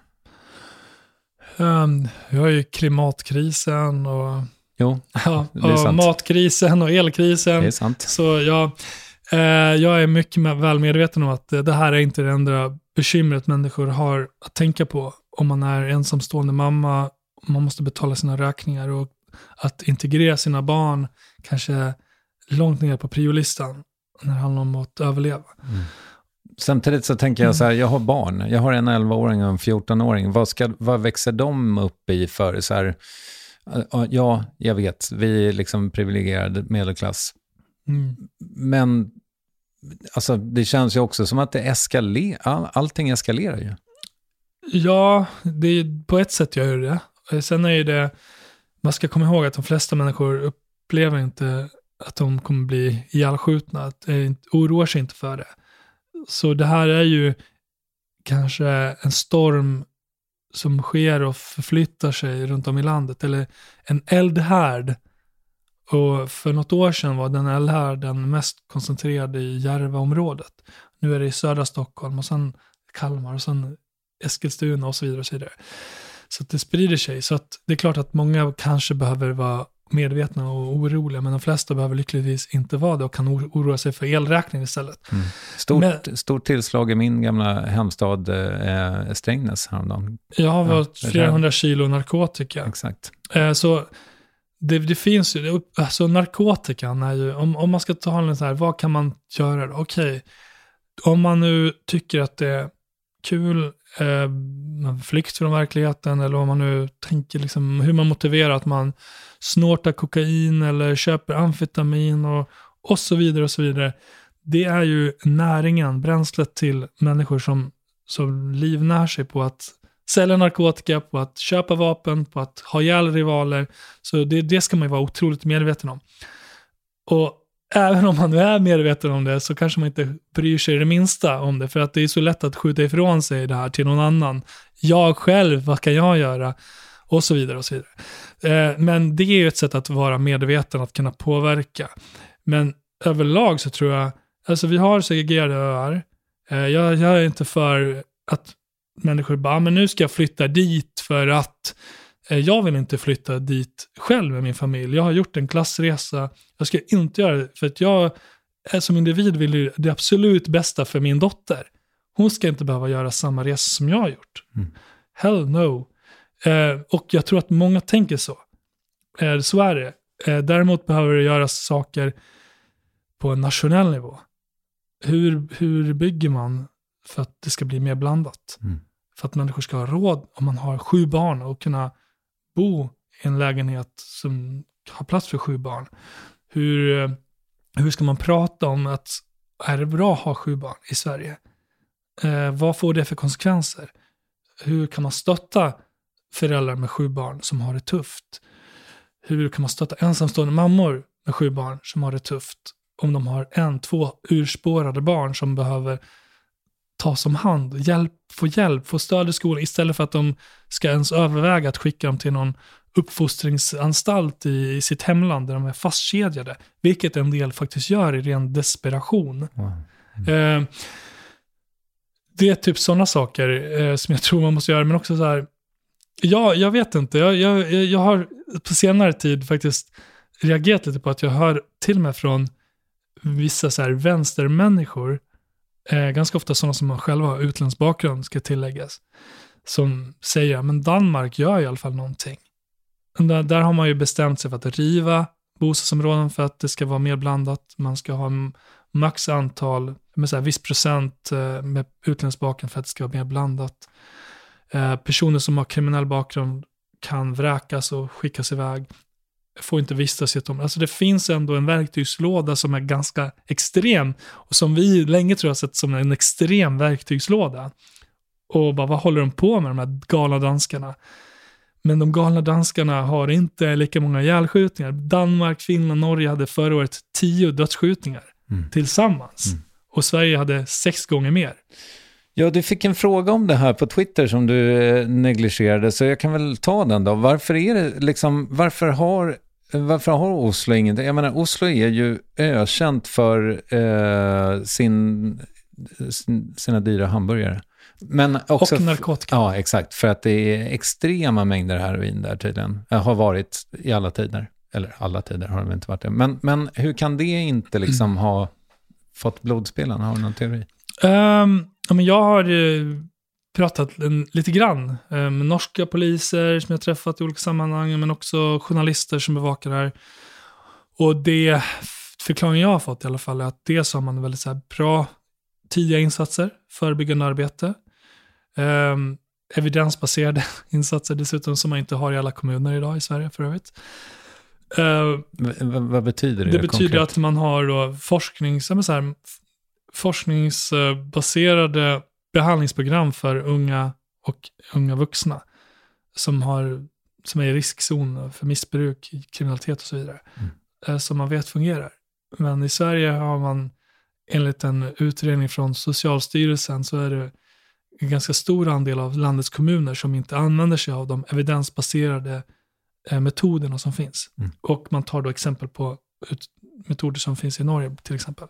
Um, vi har ju klimatkrisen och, jo, ja, och matkrisen och elkrisen. Det är sant. Så jag, eh, jag är mycket väl medveten om att det här är inte det enda bekymret människor har att tänka på om man är ensamstående mamma, man måste betala sina räkningar och att integrera sina barn kanske långt ner på priolistan när det handlar om att överleva. Mm. Samtidigt så tänker jag så här, jag har barn. Jag har en elva-åring och en fjorton-åring. Vad, ska, vad växer de upp i för? Så här, ja, jag vet. Vi är liksom privilegierad medelklass. Mm. Men alltså, det känns ju också som att det eskalerar. All, allting eskalerar ju. Ja, det är, på ett sätt gör det. Sen är ju det, man ska komma ihåg att de flesta människor upplever inte att de kommer bli ihjälskjutna. Att de oroar sig inte för det. Så det här är ju kanske en storm som sker och förflyttar sig runt om i landet. Eller en eldhärd. Och för något år sedan var den eldhärden mest koncentrerad i Järvaområdet. Nu är det i södra Stockholm och sen Kalmar och sen Eskilstuna och så vidare och så vidare. Så att det sprider sig. Så att det är klart att många kanske behöver vara medvetna och oroliga, men de flesta behöver lyckligtvis inte vara det och kan oroa sig för elräkning istället. Mm. Stort, men, stort tillslag i min gamla hemstad eh, Strängnäs häromdagen. Jag har varit ja, flera hundra kilo narkotika. Exakt. Eh, så det, det finns ju, alltså narkotikan är ju, om, om man ska ta en så här, vad kan man göra då? Okej, om man nu tycker att det är kul, eh, flykt från verkligheten, eller om man nu tänker liksom hur man motiverar att man snortar kokain eller köper amfetamin och, och så vidare och så vidare. Det är ju näringen, bränslet till människor som, som livnär sig på att sälja narkotika, på att köpa vapen, på att ha ihjäl rivaler. Så det, det ska man ju vara otroligt medveten om. Och även om man nu är medveten om det så kanske man inte bryr sig det minsta om det. För att det är så lätt att skjuta ifrån sig det här till någon annan. Jag själv, vad kan jag göra? Och så vidare och så vidare. Eh, men det är ju ett sätt att vara medveten, att kunna påverka. Men överlag så tror jag, alltså vi har segregerade öar. Eh, jag, jag är inte för att människor bara, men nu ska jag flytta dit för att eh, jag vill inte flytta dit själv med min familj. Jag har gjort en klassresa. Jag ska inte göra det för att jag är som individ vill det absolut bästa för min dotter. Hon ska inte behöva göra samma resa som jag har gjort. Mm. Hell no. Eh, och jag tror att många tänker så. Eh, så är det. Eh, däremot behöver det göras saker på en nationell nivå. Hur, hur bygger man för att det ska bli mer blandat? Mm. För att människor ska ha råd, om man har sju barn, och kunna bo i en lägenhet som har plats för sju barn. Hur, hur ska man prata om att är det bra att ha sju barn i Sverige? Eh, vad får det för konsekvenser? Hur kan man stötta föräldrar med sju barn som har det tufft? Hur kan man stötta ensamstående mammor med sju barn som har det tufft? Om de har en, två urspårade barn som behöver tas om hand, hjälp, få hjälp, få stöd i skolan, istället för att de ska ens överväga att skicka dem till någon uppfostringsanstalt i, i sitt hemland där de är fastkedjade, vilket en del faktiskt gör i ren desperation. Wow. Mm. Eh, det är typ sådana saker eh, som jag tror man måste göra, men också så här, Ja, jag vet inte. Jag, jag, jag har på senare tid faktiskt reagerat lite på att jag hör till och med från vissa så här vänstermänniskor, eh, ganska ofta sådana som själva har utländsk bakgrund ska tilläggas, som säger men Danmark gör i alla fall någonting. Där, där har man ju bestämt sig för att riva bostadsområden för att det ska vara mer blandat. Man ska ha max antal, med så här viss procent med utländsk bakgrund för att det ska vara mer blandat. Eh, personer som har kriminell bakgrund kan vräkas och skickas iväg. Får inte vistas i ett område. Alltså det finns ändå en verktygslåda som är ganska extrem och som vi länge tror jag sett som en extrem verktygslåda. Och bara, vad håller de på med, de här galna danskarna? Men de galna danskarna har inte lika många ihjälskjutningar. Danmark, Finland, Norge hade förra året tio dödsskjutningar mm. tillsammans. Mm. Och Sverige hade sex gånger mer. Ja, du fick en fråga om det här på Twitter som du eh, negligerade, så jag kan väl ta den då. Varför är det liksom, varför har, varför har Oslo ingenting? Jag menar, Oslo är ju ökänt för eh, sin, sin, sina dyra hamburgare. Men också och narkotika. Ja, exakt. För att det är extrema mängder heroin där tydligen. Det har varit i alla tider. Eller alla tider har det inte varit det. Men, men hur kan det inte liksom ha fått blodspelarna? Har du någon teori? Um, ja, men jag har uh, pratat en, lite grann uh, med norska poliser som jag träffat i olika sammanhang, men också journalister som bevakar det här. Och det förklaringen jag har fått i alla fall är att dels har man väldigt så här bra tidiga insatser, förebyggande arbete. Um, evidensbaserade insatser dessutom som man inte har i alla kommuner idag i Sverige för övrigt. Uh, v- v- vad betyder det? Det betyder konkret? att man har då forsknings, så här, forskningsbaserade behandlingsprogram för unga och unga vuxna som, har, som är i riskzon för missbruk, kriminalitet och så vidare. Mm. Uh, som man vet fungerar. Men i Sverige har man enligt en utredning från Socialstyrelsen så är det en ganska stor andel av landets kommuner som inte använder sig av de evidensbaserade eh, metoderna som finns. Mm. Och man tar då exempel på ut- metoder som finns i Norge till exempel.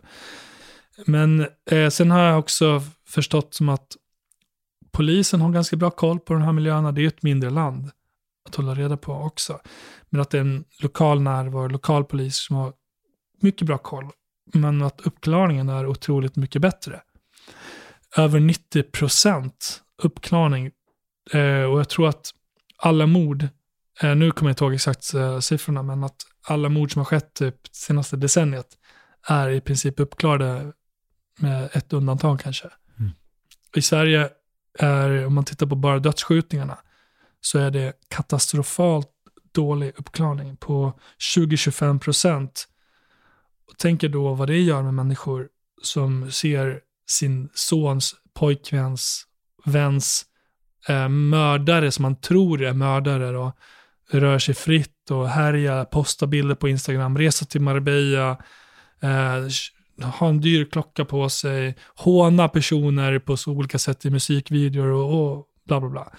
Men eh, sen har jag också förstått som att polisen har ganska bra koll på de här miljöerna. Det är ett mindre land att hålla reda på också. Men att det är en lokal närvaro, lokal polis som har mycket bra koll. Men att uppklarningen är otroligt mycket bättre. Över nittio procent uppklarning. Eh, och jag tror att alla mord, eh, nu kommer jag inte ihåg exakt eh, siffrorna, men att alla mord som har skett typ senaste decenniet är i princip uppklarade med ett undantag kanske. Mm. I Sverige är, om man tittar på bara dödsskjutningarna, så är det katastrofalt dålig uppklarning på tjugo till tjugofem procent. Tänker då vad det gör med människor som ser sin sons, pojkväns, väns eh, mördare som man tror är mördare och rör sig fritt och härjar, postar bilder på Instagram, reser till Marbella, eh, har en dyr klocka på sig, håna personer på så olika sätt i musikvideor och, och bla bla bla.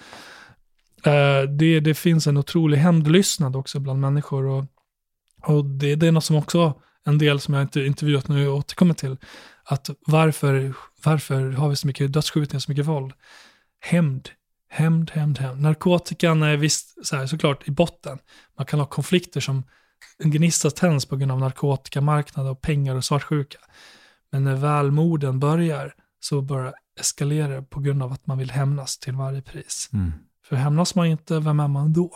Eh, det, det finns en otrolig hämndlystnad också bland människor och, och det, det är något som också en del som jag inte intervjuat nu och återkommer till. Att varför, varför har vi så mycket dödsskjutningar, så mycket våld? Hämnd, hämnd, hämnd, hämnd. Narkotikan är visst så här, såklart i botten. Man kan ha konflikter som gnistas tänds på grund av narkotikamarknad och pengar och svartsjuka. Men när väl morden börjar så börjar eskalera på grund av att man vill hämnas till varje pris. Mm. För hämnas man inte, vem är man då?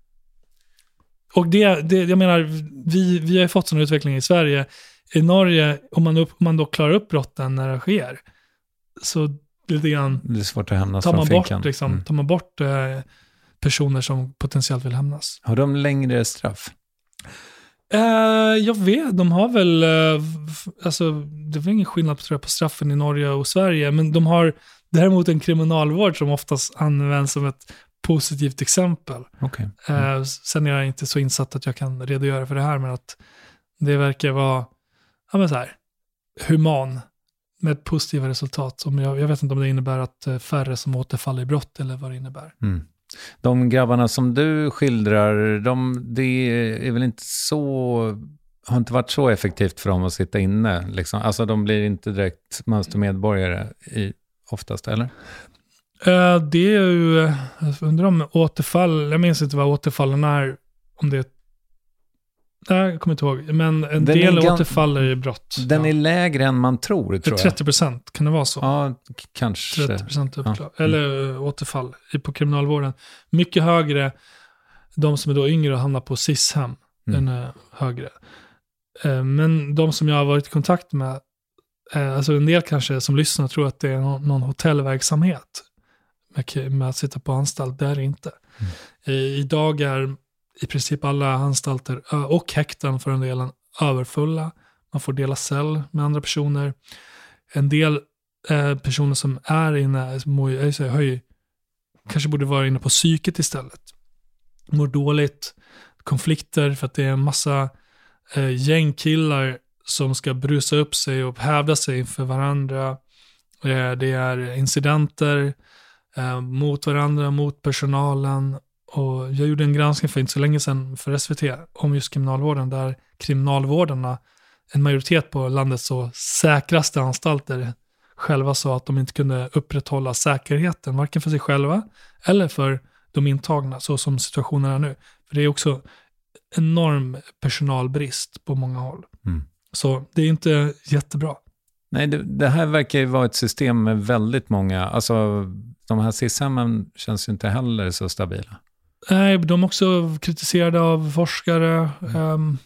Och det, det, jag menar, vi, vi har ju fått sån utveckling i Sverige. I Norge, om man, upp, om man då klarar upp brotten när det sker, så lite grann det är svårt att hämnas tar man från bort, finkan. liksom, Mm. tar man bort eh, personer som potentiellt vill hämnas. Har de längre straff? Eh, jag vet, de har väl eh, f- alltså, det är väl ingen skillnad tror jag, på straffen i Norge och Sverige, men de har däremot en kriminalvård som oftast används som ett positivt exempel. Okay. Mm. Eh, sen är jag inte så insatt att jag kan redogöra för det här, men att det verkar vara ja, men så här, human med positiva resultat. Som jag, jag vet inte om det innebär att eh, färre som återfaller i brott eller vad det innebär. Mm. De grabbarna som du skildrar, de, det är väl inte så, har inte varit så effektivt för dem att sitta inne. Liksom. Alltså de blir inte direkt mönstermedborgare i, oftast, eller? Uh, det är ju, jag undrar om återfall, jag minns inte vad återfallen är, om det är, nej, jag kommer inte ihåg, men en den del gan- återfaller i brott. Den ja. är lägre än man tror, tror jag. trettio procent, kan det vara så? Ja, k- kanske. trettio procent uppklar, ja. eller uh, återfall i, på kriminalvården. Mycket högre, de som är då yngre hamnar på S I S-hem, mm. den är högre. Uh, men de som jag har varit i kontakt med, uh, alltså en del kanske som lyssnar tror att det är någon, någon hotellverksamhet med, med att sitta på anstalt, det är det inte. Mm. I, idag är i princip alla anstalter och häkten för en delen överfulla. Man får dela cell med andra personer. En del eh, personer som är inne må, jag säger, höj, kanske borde vara inne på psyket istället. Mår dåligt, konflikter för att det är en massa eh, gängkillar som ska brusa upp sig och hävda sig inför varandra. Eh, det är incidenter eh, mot varandra, mot personalen. Och jag gjorde en granskning för inte så länge sedan för S V T om just kriminalvården, där kriminalvårdarna, en majoritet på landets så säkraste anstalter, själva sa att de inte kunde upprätthålla säkerheten varken för sig själva eller för de intagna, så som situationen är nu. För det är också enorm personalbrist på många håll. Mm. Så det är inte jättebra. Nej, det, det här verkar ju vara ett system med väldigt många, alltså de här S I S-hemmen känns ju inte heller så stabila. Nej, de är också kritiserade av forskare. Mm. Um,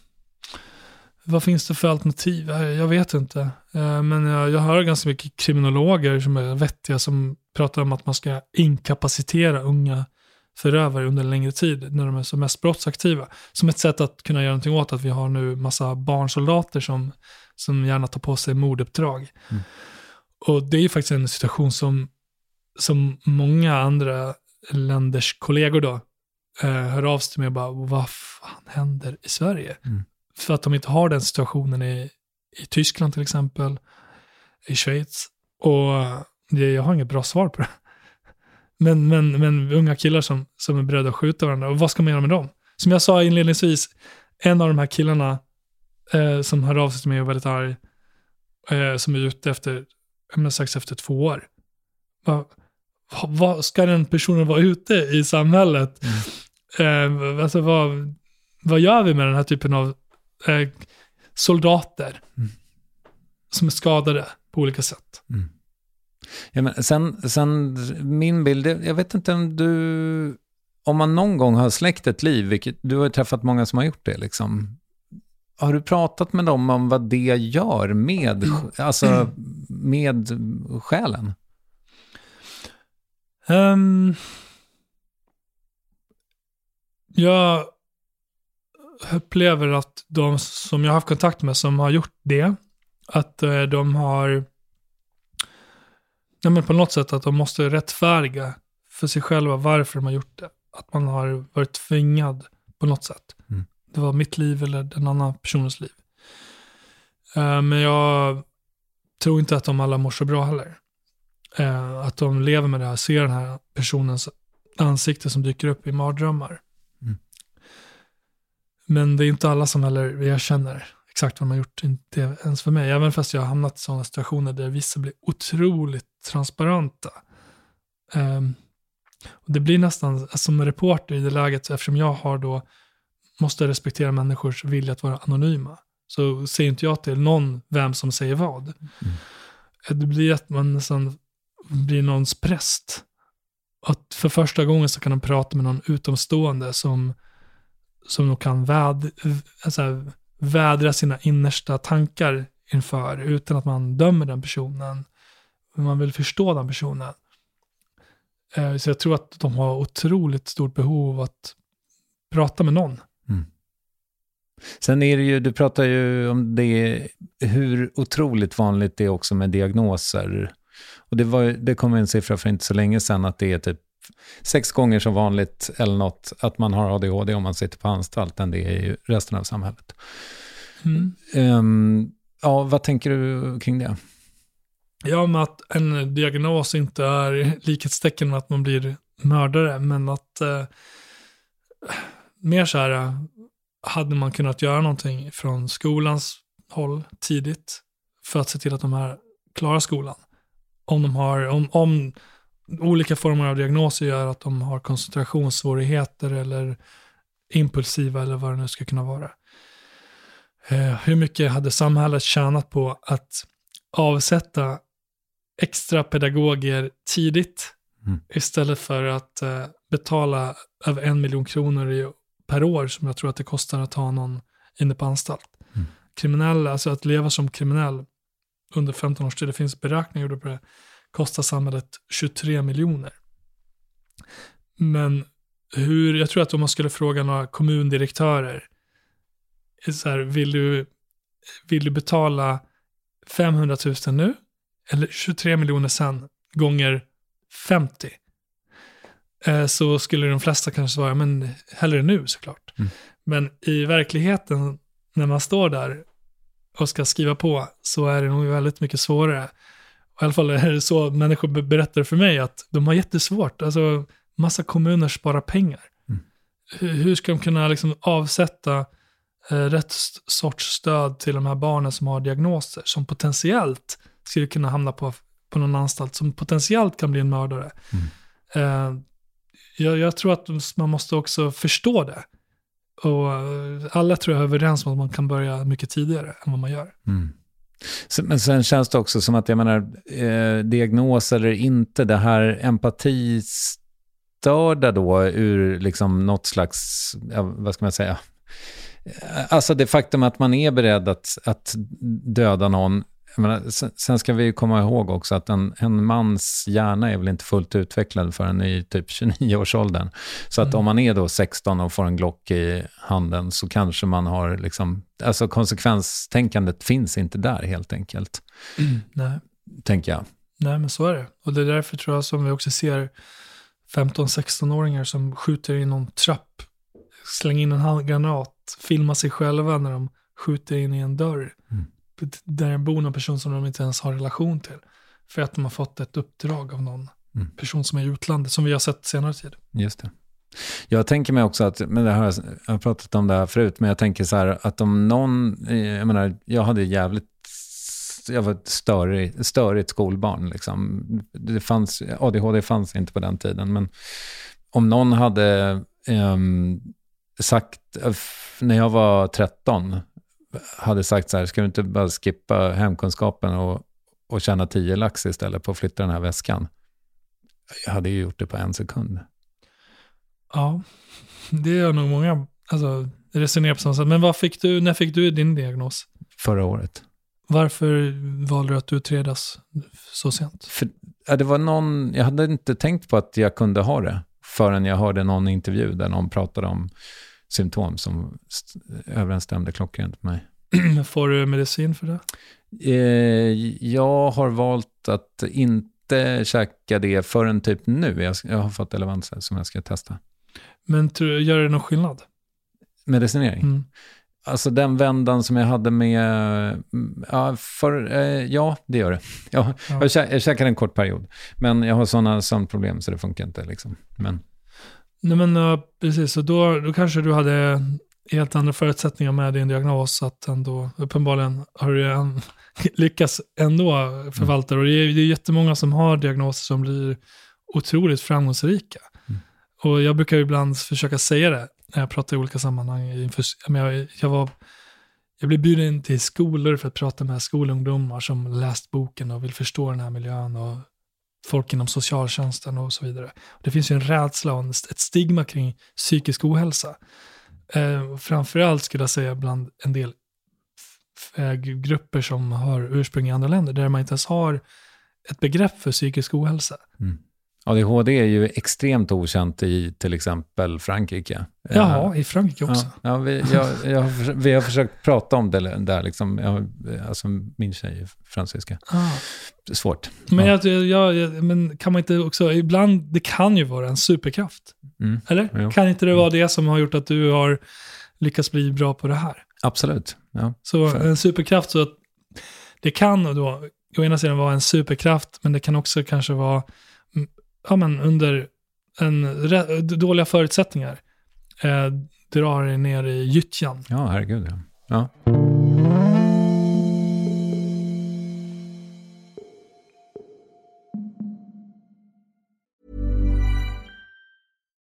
vad finns det för alternativ? Jag vet inte. Uh, men jag, jag hör ganska mycket kriminologer som är vettiga som pratar om att man ska inkapacitera unga förövare under en längre tid när de är som mest brottsaktiva. Som ett sätt att kunna göra någonting åt att vi har nu massa barnsoldater som, som gärna tar på sig morduppdrag. Mm. Och det är ju faktiskt en situation som, som många andra länders kollegor då eh, hör av sig med och bara, vad fan händer i Sverige? Mm. För att de inte har den situationen i, i Tyskland till exempel, i Schweiz. Och det, jag har inget bra svar på det. Men, men, men unga killar som, som är beredda att skjuta varandra. Och vad ska man göra med dem? Som jag sa inledningsvis, en av de här killarna eh, som hör av sig till mig och är väldigt arg, eh, som är ute efter, jag sagt efter två år. Vad, vad ska den personen vara ute i samhället? Mm. Eh, alltså vad, vad gör vi med den här typen av eh, soldater mm. som är skadade på olika sätt? Mm. Ja, men sen, sen min bild, jag vet inte om du, om man någon gång har släckt ett liv, vilket du har ju träffat många som har gjort det liksom. Har du pratat med dem om vad det gör med, mm. alltså med själen? Um, jag upplever att de som jag har haft kontakt med som har gjort det, att uh, de har ja, men på något sätt att de måste rättfärdiga för sig själva varför de har gjort det. Att man har varit tvingad på något sätt. Mm. Det var mitt liv eller en annan persons liv. Uh, men jag tror inte att de alla mår så bra heller. Uh, att de lever med det här, ser den här personens ansikte som dyker upp i mardrömmar. Mm. Men det är inte alla som heller erkänner exakt vad de har gjort, inte ens för mig. Även fast jag har hamnat i sådana situationer där vissa blir otroligt transparenta. Um, och det blir nästan som en reporter i det läget, eftersom jag har då måste respektera människors vilja att vara anonyma. Så säger inte jag till någon vem som säger vad. Mm. Det blir att man nästan blir någons präst. Att för första gången så kan de prata med någon utomstående som som nog kan väd, alltså, vädra sina innersta tankar inför, utan att man dömer den personen. Man vill förstå den personen. Så jag tror att de har otroligt stort behov av att prata med någon. Mm. Sen är det ju, du pratar ju om det, hur otroligt vanligt det är också med diagnoser. Och det, var, det kom en siffra för inte så länge sedan att det är typ sex gånger så vanligt eller något att man har A D H D om man sitter på anstalt än det är i resten av samhället. Mm. Um, ja, vad tänker du kring det? Ja, med att en diagnos inte är likhetstecken med att man blir mördare, men att eh, mer så här hade man kunnat göra någonting från skolans håll tidigt för att se till att de här klarar skolan. Om de har, om, om, olika former av diagnoser gör att de har koncentrationssvårigheter eller impulsiva eller vad det nu ska kunna vara. Eh, hur mycket hade samhället tjänat på att avsätta extra pedagoger tidigt mm. istället för att eh, betala över en miljon kronor i, per år som jag tror att det kostar att ha någon inne på anstalt. Mm. Kriminell, alltså att leva som kriminell under femton års tid, det finns beräkningar på det, kostar samhället tjugotre miljoner. Men hur, jag tror att om man skulle fråga några kommundirektörer så här, vill du vill du betala femhundratusen nu eller tjugotre miljoner sen gånger femtio, eh, så skulle de flesta kanske svara men hellre nu såklart. Mm. Men i verkligheten när man står där och ska skriva på så är det nog väldigt mycket svårare. I alla fall är det så människor berättar för mig att de har jättesvårt. Alltså massa kommuner sparar pengar. Mm. Hur, hur ska de kunna liksom avsätta eh, rätt sorts stöd till de här barnen som har diagnoser som potentiellt skulle kunna hamna på, på någon anstalt, som potentiellt kan bli en mördare. Mm. Eh, jag, jag tror att man måste också förstå det. Och alla tror jag är överens om att man kan börja mycket tidigare än vad man gör. Mm. Men sen känns det också som att jag menar, eh, diagnos eller inte, det här empatistörda då ur liksom något slags, ja, vad ska man säga, alltså det faktum att man är beredd att, att döda någon. Jag menar, sen, sen ska vi komma ihåg också att en, en mans hjärna är väl inte fullt utvecklad förrän i typ tjugonio-årsåldern. Så att mm. om man är då sexton och får en Glock i handen så kanske man har liksom, alltså konsekvenstänkandet finns inte där helt enkelt. Mm. Nej. Tänker jag. Nej, men så är det. Och det är därför tror jag som vi också ser femton-sexton-åringar som skjuter i någon trapp, slänger in en handgranat, filmar sig själva när de skjuter in i en dörr. Mm. Där bor någon person som de inte ens har relation till. För att de har fått ett uppdrag av någon mm. person som är i utlandet, som vi har sett senare tid. Just det. Jag tänker mig också att, men det här, jag har pratat om det här förut, men jag tänker så här att om någon, jag menar, jag hade jävligt, jag var ett störigt, störigt skolbarn liksom. Det fanns, A D H D fanns inte på den tiden, men om någon hade um, sagt, när jag var tretton, hade sagt så här, ska du inte bara skippa hemkunskapen och, och tjäna tio lax istället på att flytta den här väskan? Jag hade ju gjort det på en sekund. Ja, det är nog många, alltså resonerar på samma sätt. Men vad fick du, när fick du din diagnos? Förra året. Varför valde du att utredas så sent? För, ja, det var någon, jag hade inte tänkt på att jag kunde ha det förrän jag hörde någon intervju där någon pratade om symptom som st- överensstämde klockrent med mig. Får du medicin för det? Eh, jag har valt att inte käka det förrän typ nu. Jag, jag har fått Elevanza som jag ska testa. Men tror, gör det någon skillnad? Medicinering? Mm. Alltså den vändan som jag hade med... Ja, för, eh, ja det gör det. Jag, ja. jag, kä- jag käkade en kort period. Men jag har sådana sömnproblem så det funkar inte. Liksom. Men... Nej men uh, precis, så då, då kanske du hade helt andra förutsättningar med din diagnos, att ändå uppenbarligen har du en, lyckats ändå förvalta. Mm. Och det är, det är jättemånga som har diagnoser som blir otroligt framgångsrika. Mm. Och jag brukar ibland försöka säga det när jag pratar i olika sammanhang. Inför, jag, jag, var, jag blev bjuden in till skolor för att prata med skolungdomar som läst boken och vill förstå den här miljön och folk inom socialtjänsten och så vidare. Det finns ju en rädsla och ett stigma kring psykisk ohälsa. Eh, framförallt skulle jag säga bland en del f- f- grupper som har ursprung i andra länder där man inte ens har ett begrepp för psykisk ohälsa. Mm. A D H D är ju extremt okänt i till exempel Frankrike. Ja, i Frankrike också. Ja, ja, vi, jag, jag, vi har försökt prata om det där. Liksom. Jag, alltså min tjej är fransyska. Ah. Svårt. Men, ja. jag, jag, jag, men kan man inte också, ibland, det kan ju vara en superkraft. Mm. Eller? Jo. Kan inte det vara det som har gjort att du har lyckats bli bra på det här? Absolut. Ja. Så För. en superkraft, så att det kan då å ena sidan vara en superkraft, men det kan också kanske vara ja, men under en re- dåliga förutsättningar eh, drar det ner i gyttjan. Ja, herregud. Ja. Ja.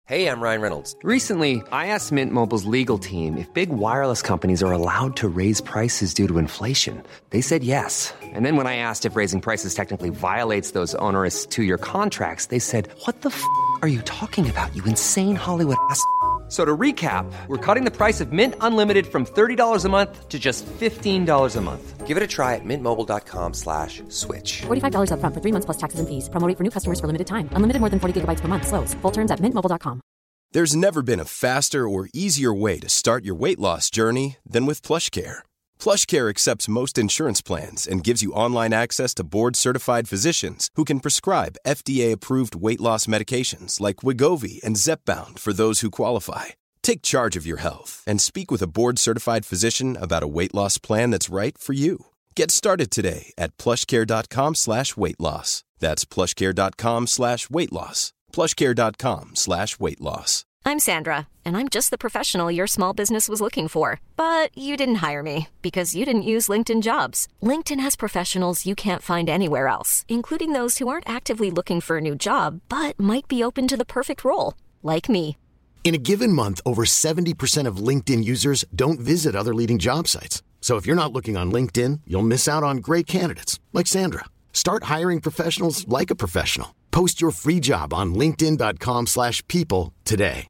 Hey, I'm Ryan Reynolds. Recently, I asked Mint Mobile's legal team if big wireless companies are allowed to raise prices due to inflation. They said yes. And then when I asked if raising prices technically violates those onerous two-year contracts, they said, "What the f*** are you talking about, you insane Hollywood ass?" So to recap, we're cutting the price of Mint Unlimited from thirty dollars a month to just fifteen dollars a month. Give it a try at mintmobile.com slash switch. forty-five dollars up front for three months plus taxes and fees. Promo rate for new customers for limited time. Unlimited more than forty gigabytes per month. Slows full terms at mint mobile dot com. There's never been a faster or easier way to start your weight loss journey than with PlushCare. PlushCare accepts most insurance plans and gives you online access to board-certified physicians who can prescribe F D A-approved weight loss medications like Wegovy and Zepbound for those who qualify. Take charge of your health and speak with a board-certified physician about a weight loss plan that's right for you. Get started today at plushcare.com slash weight loss. That's plushcare.com slash weight loss. plushcare.com slash weight loss. I'm Sandra, and I'm just the professional your small business was looking for. But you didn't hire me because you didn't use LinkedIn Jobs. LinkedIn has professionals you can't find anywhere else, including those who aren't actively looking for a new job, but might be open to the perfect role, like me. In a given month, over seventy percent of LinkedIn users don't visit other leading job sites. So if you're not looking on LinkedIn, you'll miss out on great candidates like Sandra. Start hiring professionals like a professional. Post your free job on linkedin.com slash people today.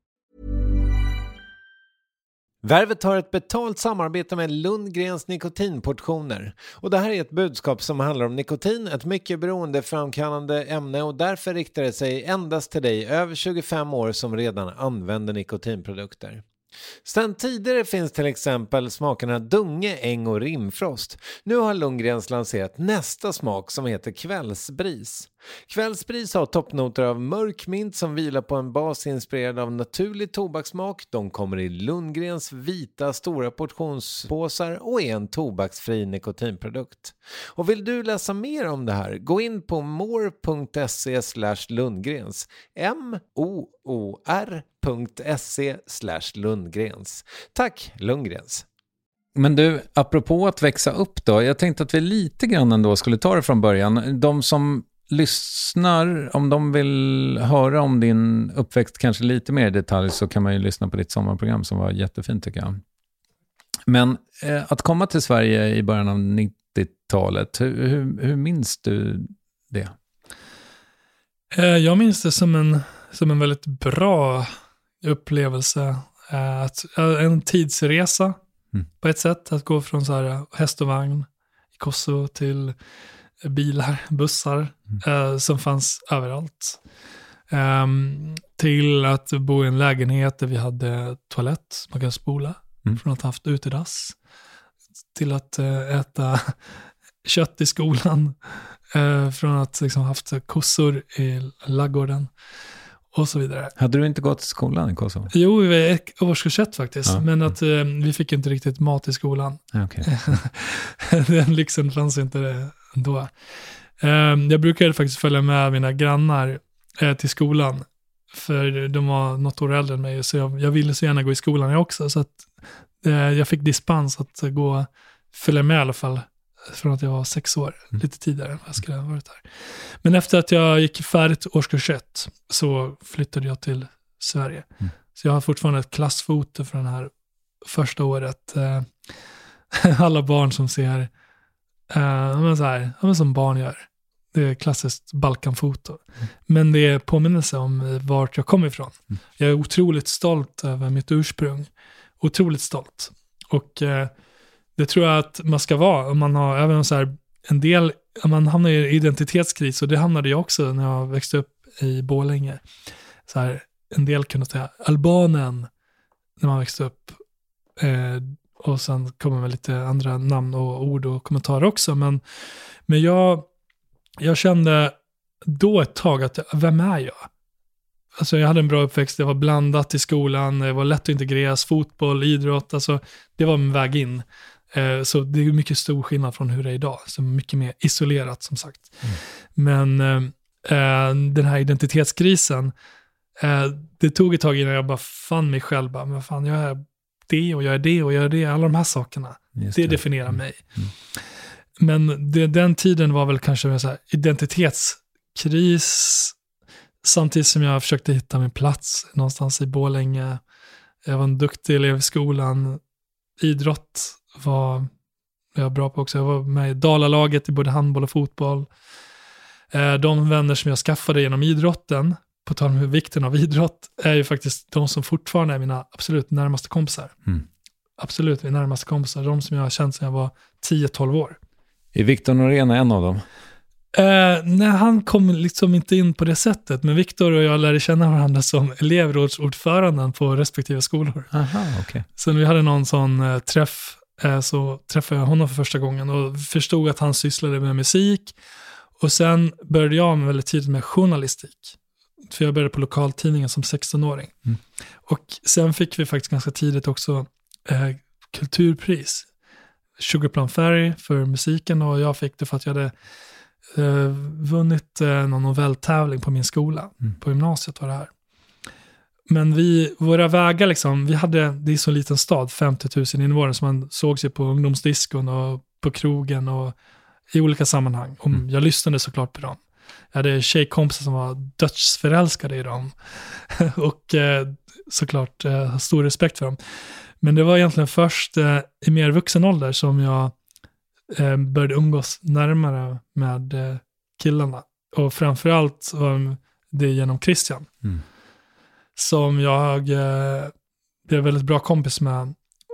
Värvet har ett betalt samarbete med Lundgrens nikotinportioner. Och det här är ett budskap som handlar om nikotin, ett mycket beroendeframkallande ämne, och därför riktar det sig endast till dig över tjugofem år som redan använder nikotinprodukter. Sedan tidigare finns till exempel smakerna Dunge, Äng och Rimfrost. Nu har Lundgrens lanserat nästa smak som heter Kvällsbris. Kvällsbris har toppnoter av mörk mint som vilar på en bas inspirerad av naturlig tobakssmak. De kommer i Lundgrens vita stora portionspåsar och är en tobaksfri nikotinprodukt. Och vill du läsa mer om det här, gå in på more.se slash Lundgrens. M-O-O-R.se slash Lundgrens. Tack Lundgrens. Men du, apropå att växa upp då, jag tänkte att vi lite grann ändå skulle ta det från början. De som lyssnar, om de vill höra om din uppväxt kanske lite mer i detalj, så kan man ju lyssna på ditt sommarprogram som var jättefint tycker jag. Men eh, att komma till Sverige i början av nittiotalet, hur, hur, hur minns du det? Eh, jag minns det som en, som en väldigt bra upplevelse. Eh, att, en tidsresa mm. på ett sätt, att gå från så här häst och vagn i Kosovo till bilar, bussar mm. eh, som fanns överallt. Um, till att bo i en lägenhet där vi hade toalett, man kan spola, mm. från att ha haft utedass. Till att uh, äta kött i skolan, uh, från att liksom haft kossor i laggården och så vidare. Hade du inte gått till skolan i Kosovo? Jo, vi var årskurs ett faktiskt. Ja. Men att uh, vi fick inte riktigt mat i skolan. Okay. Den lyxen fanns inte det ändå. Um, jag brukade faktiskt följa med mina grannar uh, till skolan. För de var något år äldre än mig. Så jag, jag ville så gärna gå i skolan jag också. Så att uh, jag fick dispens att uh, gå, följa med i alla fall. Från att jag var sex år. Mm. Lite tidigare än vad jag skulle ha varit där. Men efter att jag gick färdigt årskurs ett så flyttade jag till Sverige. Mm. Så jag har fortfarande ett klassfoto från det här första året. Uh, alla barn som ser uh, men så här, men som barn gör. Det är klassiskt Balkanfoto. Mm. Men det är påminnelse om vart jag kommer ifrån. Mm. Jag är otroligt stolt över mitt ursprung. Otroligt stolt. Och uh, det tror jag att man ska vara. Om man har även så här, en del, om man hamnar i identitetskris, och det hamnade jag också när jag växte upp i Borlänge. Så här, en del kunde säga albanen när man växte upp. Eh, och sen kommer väl lite andra namn och ord och kommentarer också. Men, men jag, jag kände då ett tag att vem är jag? Alltså jag hade en bra uppväxt, det var blandat i skolan, det var lätt att integreras, fotboll, idrott, alltså det var min väg in. Eh, så det är mycket stor skillnad från hur det är idag, så mycket mer isolerat som sagt. Mm. Men eh, den här identitetskrisen, eh, det tog ett tag innan jag bara fann mig själv, bara, men fan jag är det och jag är det och jag är det, alla de här sakerna, det, det definierar mm. mig. Mm. Men det, den tiden var väl kanske en så här identitetskris Samtidigt som jag försökte hitta min plats någonstans i Borlänge. Jag var en duktig elev i skolan. Idrott var jag bra på också. Jag var med i Dalalaget i både handboll och fotboll. De vänner som jag skaffade genom idrotten, på tal om hur vikten av idrott, är ju faktiskt de som fortfarande är mina absolut närmaste kompisar. Mm. Absolut mina närmaste kompisar. De som jag har känt sedan jag var tio tolv år. Är Victor Norén en av dem? Eh, nej, han kom liksom inte in på det sättet. Men Victor och jag lärde känna varandra som elevrådsordföranden på respektive skolor. Aha, okay. Så när vi hade någon sån eh, träff eh, så träffade jag honom för första gången och förstod att han sysslade med musik. Och sen började jag med väldigt tidigt med journalistik. För jag började på lokaltidningen som sexton-åring. Mm. Och sen fick vi faktiskt ganska tidigt också eh, kulturpris. Sugar Plum Fairy för musiken, och jag fick det för att jag hade eh, vunnit eh, någon novelltävling på min skola. Mm. På gymnasiet var det här. Men vi, våra vägar liksom, vi hade, det är så en liten stad, femtio tusen invånare, som man såg sig på ungdomsdiskon och på krogen och i olika sammanhang. Och mm. jag lyssnade såklart på dem. Jag hade tjejkompisar som var dödsförälskade i dem. och eh, såklart eh, stor respekt för dem. Men det var egentligen först eh, i mer vuxen ålder som jag eh, började umgås närmare med eh, killarna. Och framförallt var det genom Christian. Mm. Som jag eh, blev väldigt bra kompis med.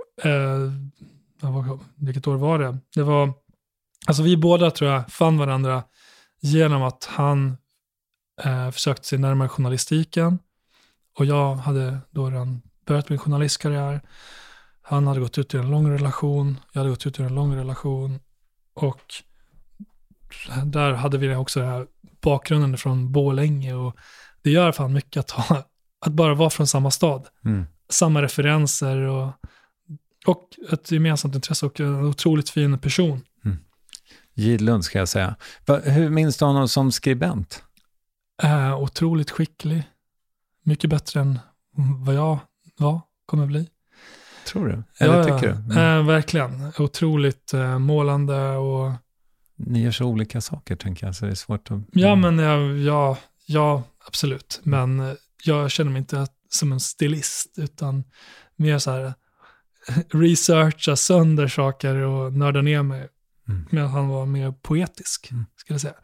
Eh, vilket år var det? Det var, alltså vi båda tror jag fann varandra genom att han eh, försökte sig närmare journalistiken. Och jag hade då redan börjat min journalistkarriär. Han hade gått ut i en lång relation. Jag hade gått ut i en lång relation. Och där hade vi också den här bakgrunden från Borlänge. Och det gör fan mycket att, ha, att bara vara från samma stad. Mm. Samma referenser och, och ett gemensamt intresse och en otroligt fin person. Mm. Gidlund ska jag säga. Hur minns du honom som skribent? Äh, otroligt skicklig. Mycket bättre än vad jag var, kommer bli. Tror du? Eller ja, tycker du? Mm. Äh, verkligen. Otroligt äh, målande och... Ni gör så olika saker, tänker jag, så det är svårt att... Ja, men ja, ja, ja absolut. Men äh, jag känner mig inte som en stilist, utan mer så här researcha sönder saker och nörda ner mig. Mm. Men han var mer poetisk, mm. ska jag säga.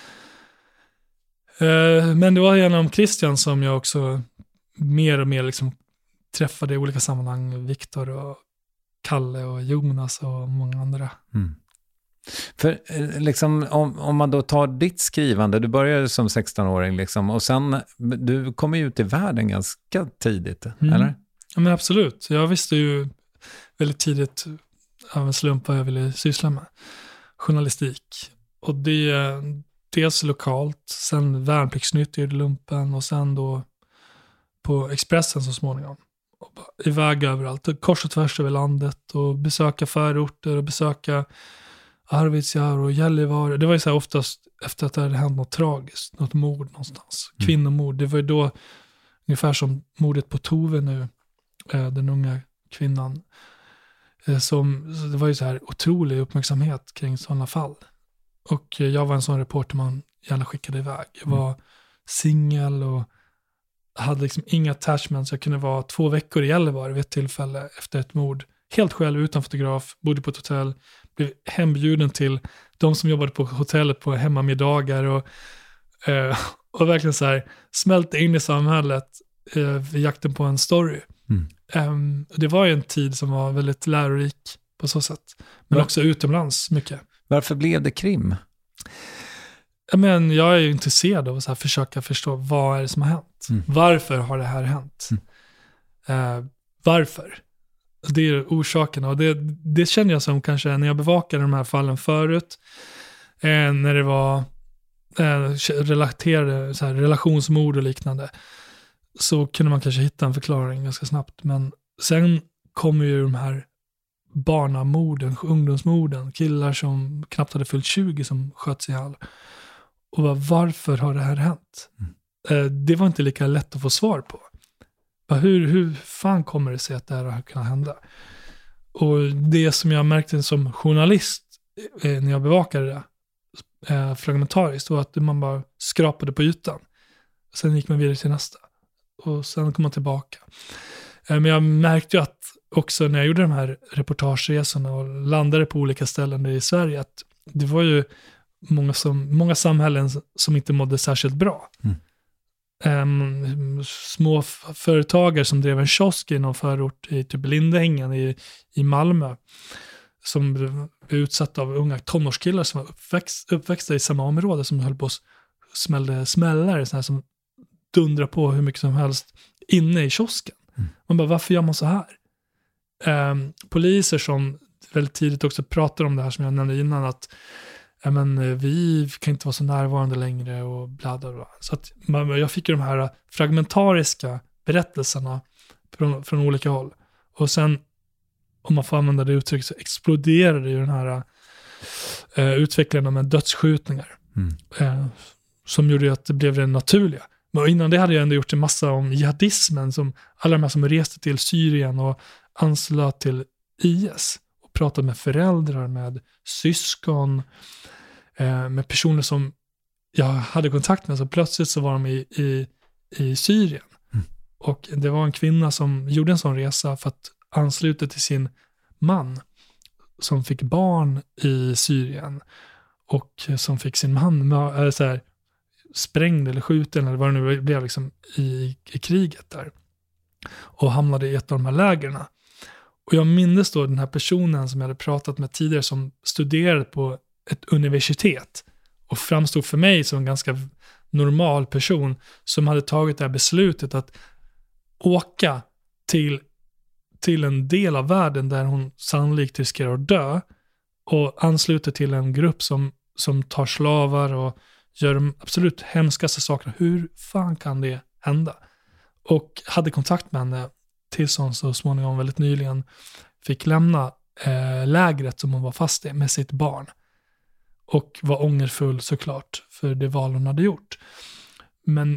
Uh, men det var genom Christian som jag också mer och mer liksom träffade i olika sammanhang Victor och Kalle och Jonas och många andra. Mm. För liksom, om, om man då tar ditt skrivande, du började som sexton-åring liksom, och sen, du kom ju ut i världen ganska tidigt, mm. eller? Ja, men absolut. Jag visste ju väldigt tidigt av en slump vad jag ville syssla med. Journalistik. Och det dels lokalt, sen Värnpliktsnytt i lumpen och sen då på Expressen så småningom. Och bara iväg överallt, kors och tvärs över landet och besöka förorter och besöka Arvidsjaur och Gällivare. Det var ju så här oftast efter att det hade hänt något tragiskt, något mord någonstans. Mm. Kvinnomord. Det var ju då ungefär som mordet på Tove nu, den unga kvinnan. Som, det var ju så här otrolig uppmärksamhet kring sådana fall. Och jag var en sån reporter man gärna skickade iväg. Jag var mm. singel och hade liksom inga attachments. Jag kunde vara två veckor i Gällivare vid ett tillfälle efter ett mord. Helt själv, utan fotograf, bodde på ett hotell. Blev hembjuden till de som jobbade på hotellet på hemmamiddagar. Och, eh, och verkligen så här smälte in i samhället eh, i jakten på en story. Mm. Um, det var ju en tid som var väldigt lärorik på så sätt. Men Var- också utomlands mycket. Varför blev det krim? Men jag är ju intresserad av att så här försöka förstå vad är det som har hänt. Mm. Varför har det här hänt? Mm. Uh, varför? Det är orsakerna. Och det, det känner jag som kanske när jag bevakade de här fallen förut. Eh, när det var eh, relaterade så här, relationsmord och liknande. Så kunde man kanske hitta en förklaring ganska snabbt. Men sen kommer ju de här barnamorden, ungdomsmorden, killar som knappt hade fyllt tjugo som sköts ihjäl. Och bara, varför har det här hänt? Mm. Eh, det var inte lika lätt att få svar på. Bara, hur, hur fan kommer det sig att det här har kunnat hända? Och det som jag märkte som journalist eh, när jag bevakade det eh, fragmentariskt var att man bara skrapade på ytan. Sen gick man vidare till nästa. Och sen kom man tillbaka. Men jag märkte ju att också när jag gjorde de här reportageresorna och landade på olika ställen i Sverige, att det var ju många, som, många samhällen som inte mådde särskilt bra. Mm. Um, små f- företagare som drev en kiosk i någon förort i typ Lindängen i, i Malmö, som blev utsatta av unga tonårskillar som var uppväxt, uppväxta i samma område, som höll på att smällde smällare så här, som dundrar på hur mycket som helst inne i kiosken. Mm. Man bara, varför gör man så här? Um, poliser som väldigt tidigt också pratar om det här som jag nämnde innan, att ja, men, vi kan inte vara så närvarande längre och bla bla bla. Så att man, jag fick ju de här fragmentariska berättelserna från, från olika håll. Och sen, om man får använda det uttrycket, så exploderade ju den här uh, utvecklingen med dödsskjutningar. Mm. Uh, som gjorde att det blev det naturliga. Men innan det hade jag ändå gjort en massa om jihadismen, som alla de här som reste till Syrien och anslöt till I S och pratade med föräldrar, med syskon, eh, med personer som jag hade kontakt med. Så plötsligt så var de i, i, i Syrien. Mm. Och det var en kvinna som gjorde en sån resa för att ansluta till sin man som fick barn i Syrien och som fick sin man med, så här, sprängd eller skjuten eller vad det nu blev liksom i, i kriget där. Och hamnade i ett av de här lägerna. Och jag minns då den här personen som jag hade pratat med tidigare, som studerade på ett universitet och framstod för mig som en ganska normal person, som hade tagit det här beslutet att åka till, till en del av världen där hon sannolikt riskerar att dö, och ansluter till en grupp som, som tar slavar och gör de absolut hemskaste sakerna. Hur fan kan det hända? Och hade kontakt med henne tills hon så småningom väldigt nyligen fick lämna eh, lägret som hon var fast i med sitt barn. Och var ångerfull såklart för det val hon hade gjort. Men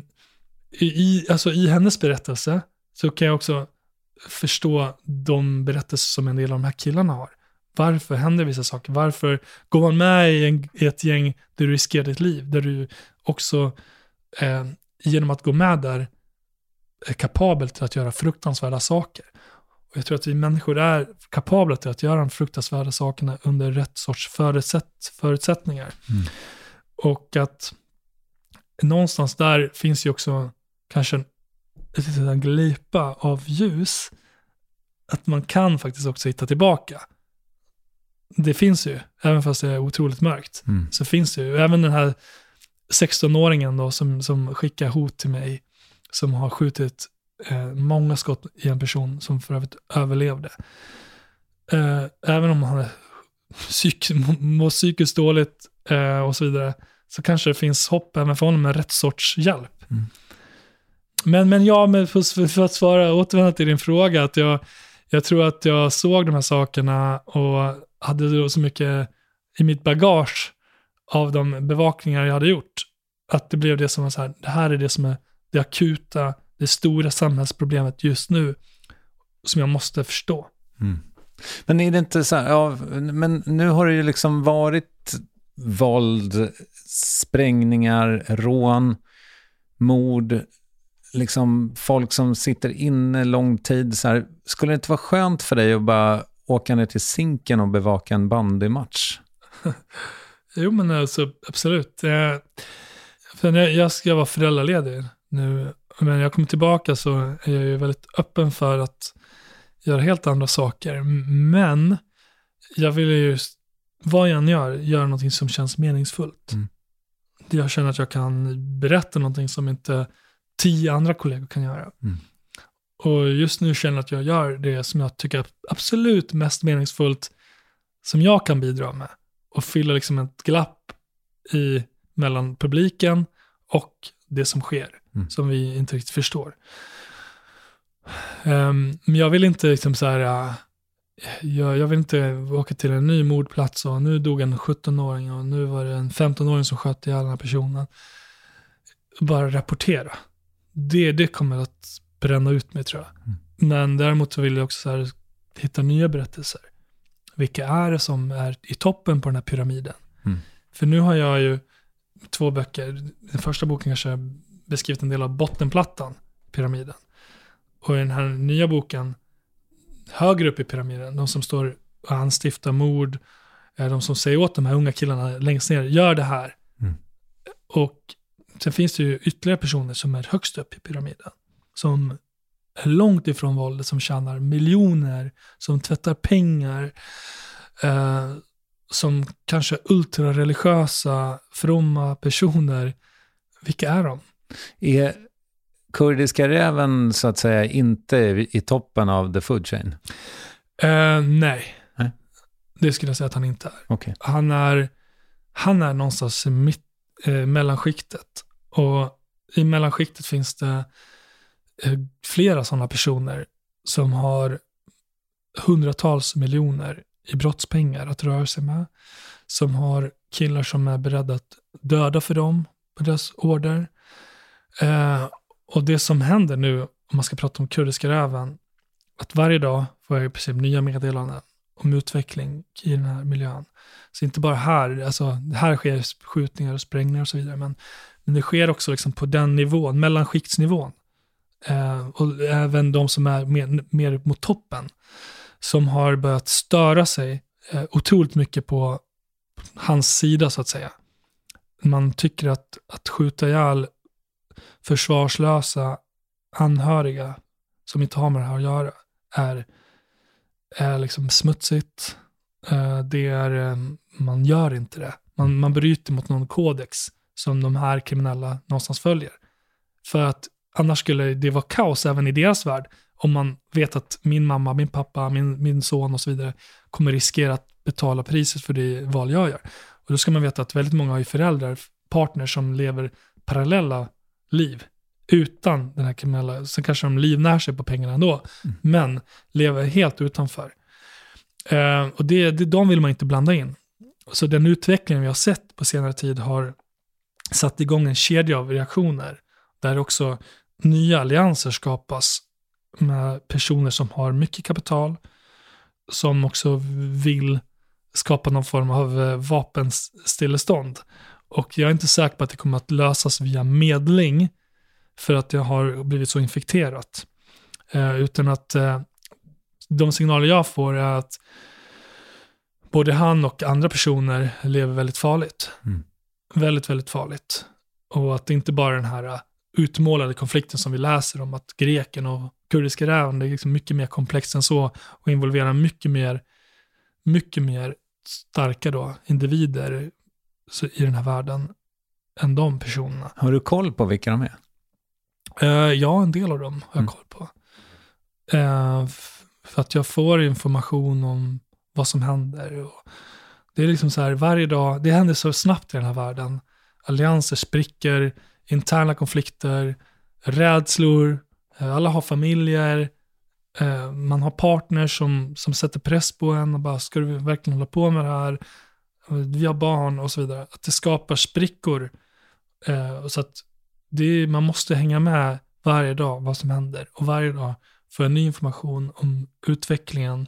i, alltså i hennes berättelse så kan jag också förstå de berättelser som en del av de här killarna har. Varför händer vissa saker? Varför går man med i, en, i ett gäng där du riskerar ditt liv? Där du också eh, genom att gå med där är kapabel till att göra fruktansvärda saker. Och jag tror att vi människor är kapabla till att göra de fruktansvärda sakerna under rätt sorts förutsätt, förutsättningar. Mm. Och att någonstans där finns ju också kanske en, en, en glipa av ljus. Att man kan faktiskt också hitta tillbaka. Det finns ju, även fast det är otroligt mörkt, mm. så finns det ju. Även den här sexton-åringen då som, som skickar hot till mig, som har skjutit eh, många skott i en person som för övrigt överlevde. Eh, även om han är psyk, mår psykiskt dåligt eh, och så vidare, så kanske det finns hopp även för honom med rätt sorts hjälp. Mm. Men, men ja, men för, för att svara, återvända till din fråga, att jag, jag tror att jag såg de här sakerna och hade då så mycket i mitt bagage av de bevakningar jag hade gjort, att det blev det som var så här, det här är det som är det akuta, det stora samhällsproblemet just nu, som jag måste förstå. Mm. Men är det inte så här, ja, men nu har det ju liksom varit våld, sprängningar, rån, mord, liksom folk som sitter inne lång tid. Så här, skulle det inte vara skönt för dig att bara åka ner till Zinken och bevaka en bandymatch? Jo, men alltså, absolut. Jag, för jag, jag ska vara föräldraledig nu, men jag kommer tillbaka så är jag ju väldigt öppen för att göra helt andra saker. Men jag vill ju, vad jag än gör, göra någonting som känns meningsfullt. Mm. Jag känner att jag kan berätta någonting som inte tio andra kollegor kan göra. Mm. Och just nu känner jag att jag gör det som jag tycker är absolut mest meningsfullt, som jag kan bidra med. Och fylla liksom ett glapp i, mellan publiken och det som sker. Mm. Som vi inte riktigt förstår. Um, men jag vill inte liksom så här, uh, jag, jag vill inte åka till en ny mordplats och nu dog en sjutton-åring och nu var det en femton-åring som sköt ihjäl den här personen. Bara rapportera. Det, det kommer att bränna ut mig, tror jag. Mm. Men däremot så vill jag också så här, hitta nya berättelser. Vilka är det som är i toppen på den här pyramiden? Mm. För nu har jag ju två böcker. Den första boken kanske beskrivit en del av bottenplattan i pyramiden. Och i den här nya boken, högre upp i pyramiden, de som står och anstiftar mord, de som säger åt de här unga killarna längst ner, gör det här. Mm. Och sen finns det ju ytterligare personer som är högst upp i pyramiden, som är långt ifrån våldet, som tjänar miljoner, som tvättar pengar, eh, som kanske ultrareligiösa, fromma personer. Vilka är de? Är kurdiska räven så att säga inte i toppen av the food chain? Eh, nej. nej. Det skulle jag säga att han inte är. Okay. Han är han är någonstans mitt, eh, mellanskiktet. Och i mellanskiktet finns det eh, flera sådana personer som har hundratals miljoner i brottspengar att röra sig med. Som har killar som är beredda att döda för dem på deras order. Eh, och det som händer nu, om man ska prata om kurdiska räven, att varje dag får jag i princip nya meddelanden om utveckling i den här miljön. Så inte bara här, alltså här sker skjutningar och sprängningar och så vidare, men, men det sker också liksom på den nivån, mellanskiktsnivån. Eh, och även de som är mer, mer mot toppen, som har börjat störa sig eh, otroligt mycket på hans sida så att säga. Man tycker att, att skjuta ihjäl försvarslösa anhöriga som inte har med det här att göra är, är liksom smutsigt. Uh, det är, um, man gör inte det. Man, man bryter mot någon kodex som de här kriminella någonstans följer. För att annars skulle det vara kaos även i deras värld om man vet att min mamma, min pappa, min, min son och så vidare kommer riskera att betala priset för det val jag gör. Och då ska man veta att väldigt många har ju föräldrar, partner som lever parallella liv utan den här kriminella. Sen kanske de livnär sig på pengarna ändå, mm. men lever helt utanför. Uh, och det, det, de vill man inte blanda in. Så den utvecklingen vi har sett på senare tid har satt igång en kedja av reaktioner där också nya allianser skapas med personer som har mycket kapital, som också vill skapa någon form av vapenstillestånd. Och jag är inte säker på att det kommer att lösas via medling för att det har blivit så infekterat. Eh, utan att eh, de signaler jag får är att både han och andra personer lever väldigt farligt. Mm. Väldigt, väldigt farligt. Och att det inte bara är den här utmålade konflikten som vi läser om, att greken och kurdiska räven, det är liksom mycket mer komplext än så och involverar mycket mer, mycket mer starka då, individer i den här världen än de personerna. Har du koll på vilka de är? Uh, ja, en del av dem har jag mm. koll på. Uh, f- för att jag får information om vad som händer. Och det är liksom så här, varje dag, det händer så snabbt i den här världen. Allianser spricker, interna konflikter, rädslor, uh, alla har familjer, uh, man har partners som, som sätter press på en och bara, ska du verkligen hålla på med det här? Vi har barn och så vidare. Att det skapar sprickor. Uh, så att det, man måste hänga med varje dag vad som händer. Och varje dag få en ny information om utvecklingen.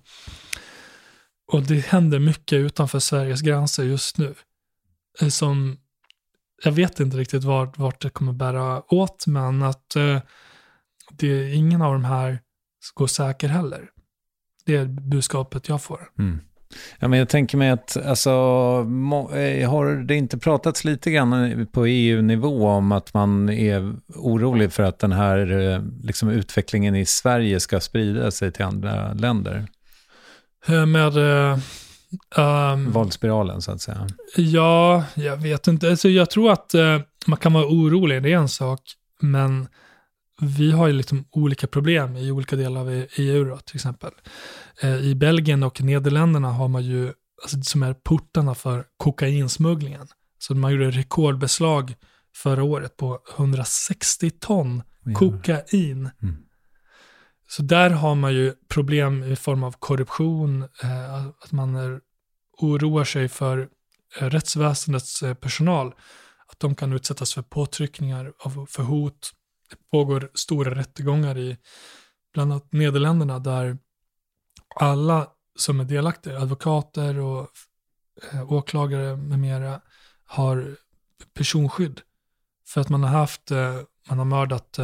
Och det händer mycket utanför Sveriges gränser just nu. Uh, som jag vet inte riktigt vart, vart det kommer bära åt. Men att uh, det är ingen av de här går säker heller. Det är budskapet jag får. Mm. Ja, men jag tänker mig att alltså, må, har det inte pratats lite grann på E U-nivå om att man är orolig för att den här liksom, utvecklingen i Sverige ska sprida sig till andra länder? Med uh, um, våldsspiralen så att säga. Ja, jag vet inte. Alltså, jag tror att uh, man kan vara orolig, det är en sak, men vi har ju liksom olika problem i olika delar av E U då, till exempel. I Belgien och Nederländerna har man ju, alltså, som är portarna för kokainsmugglingen. Så man gjorde rekordbeslag förra året på hundrasextio ton ja. kokain. Mm. Så där har man ju problem i form av korruption, eh, att man är, oroar sig för eh, rättsväsendets eh, personal, att de kan utsättas för påtryckningar, av, för hot. Det pågår stora rättegångar i bland annat Nederländerna där alla som är delaktiga, advokater och eh, åklagare med mera, har personskydd för att man har haft, man har mördat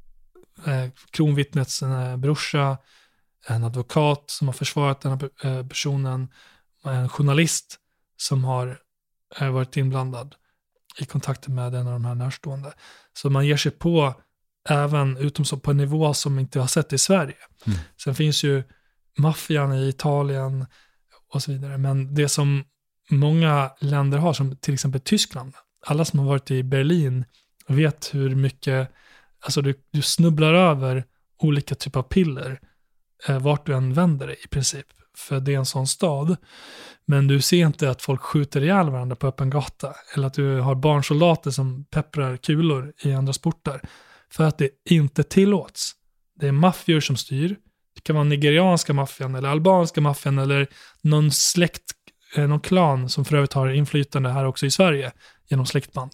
kronvittnets brorsa, en advokat som har försvarat den här personen, en journalist som har varit inblandad i kontakt med en av de här närstående. Så man ger sig på även utom så på en nivå som inte har sett i Sverige. Mm. Sen finns ju maffian i Italien och så vidare. Men det som många länder har, som till exempel Tyskland, alla som har varit i Berlin vet hur mycket, alltså du, du snubblar över olika typer av piller eh, vart du än vänder dig i princip. För det är en sån stad. Men du ser inte att folk skjuter ihjäl varandra på öppen gata. Eller att du har barnsoldater som pepprar kulor i andra sportar. För att det inte tillåts. Det är maffior som styr. Det kan vara nigerianska maffian eller albanska maffian eller någon släkt, någon klan som för övrigt har inflytande här också i Sverige genom släktband.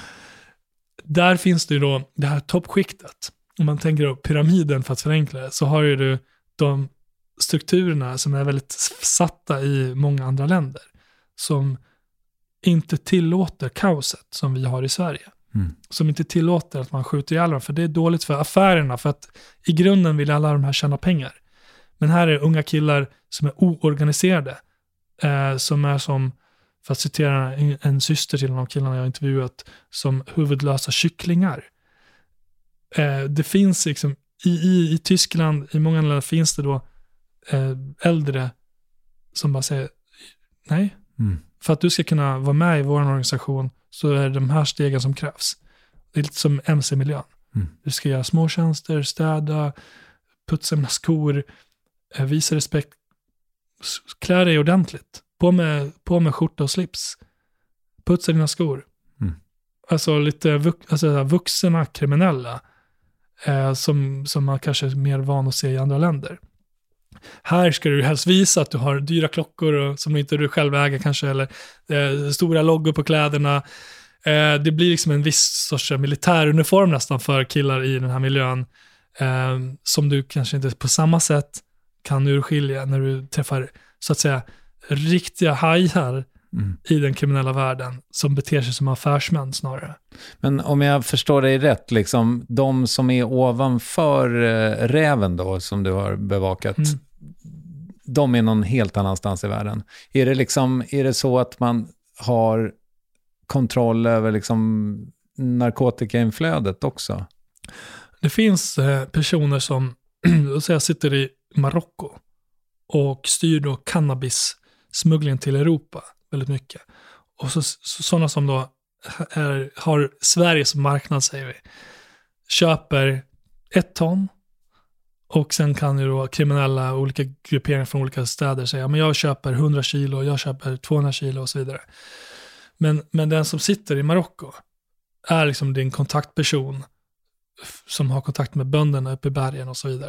Där finns det ju då det här toppskiktet. Om man tänker på pyramiden för att förenkla det, så har ju du de strukturerna som är väldigt satta i många andra länder som inte tillåter kaoset som vi har i Sverige. Mm. Som inte tillåter att man skjuter ihjäl dem, för det är dåligt för affärerna, för att i grunden vill alla de här tjäna pengar. Men här är unga killar som är oorganiserade, eh, som är som, för att citera en, en syster till en av killarna jag intervjuat, som huvudlösa kycklingar. Eh, det finns liksom i, i, i Tyskland, i många länder finns det då eh, äldre som bara säger nej. Mm. För att du ska kunna vara med i vår organisation så är det de här stegen som krävs. Det är lite som M C-miljön. Mm. Du ska göra småtjänster, städa, putsa mina skor, visa respekt, klä dig ordentligt. På med, på med skjorta och slips. Putsa dina skor. Mm. Alltså lite vux, alltså vuxna kriminella eh, som, som man kanske är mer van att se i andra länder. Här ska du helst visa att du har dyra klockor och, som inte du själv äger kanske, eller eh, stora loggor på kläderna. Eh, det blir liksom en viss sorts militäruniform nästan för killar i den här miljön eh, som du kanske inte på samma sätt kan urskilja när du träffar så att säga riktiga hajar mm. i den kriminella världen som beter sig som affärsmän snarare. Men om jag förstår dig rätt, liksom, de som är ovanför eh, räven då, som du har bevakat, mm. de är någon helt annanstans i världen. Är det liksom, är det så att man har kontroll över liksom narkotikainflödet också? Det finns eh, personer som så jag sitter i Marocko och styr då cannabis-smugglingen till Europa väldigt mycket. Och så, så sådana som då är, har Sverige som marknad, säger vi, köper ett ton. Och sen kan ju då kriminella, olika grupperingar från olika städer säga, men jag köper hundra kilo, jag köper tvåhundra kilo och så vidare. Men, men den som sitter i Marocko är liksom din kontaktperson som har kontakt med bönderna uppe i bergen och så vidare.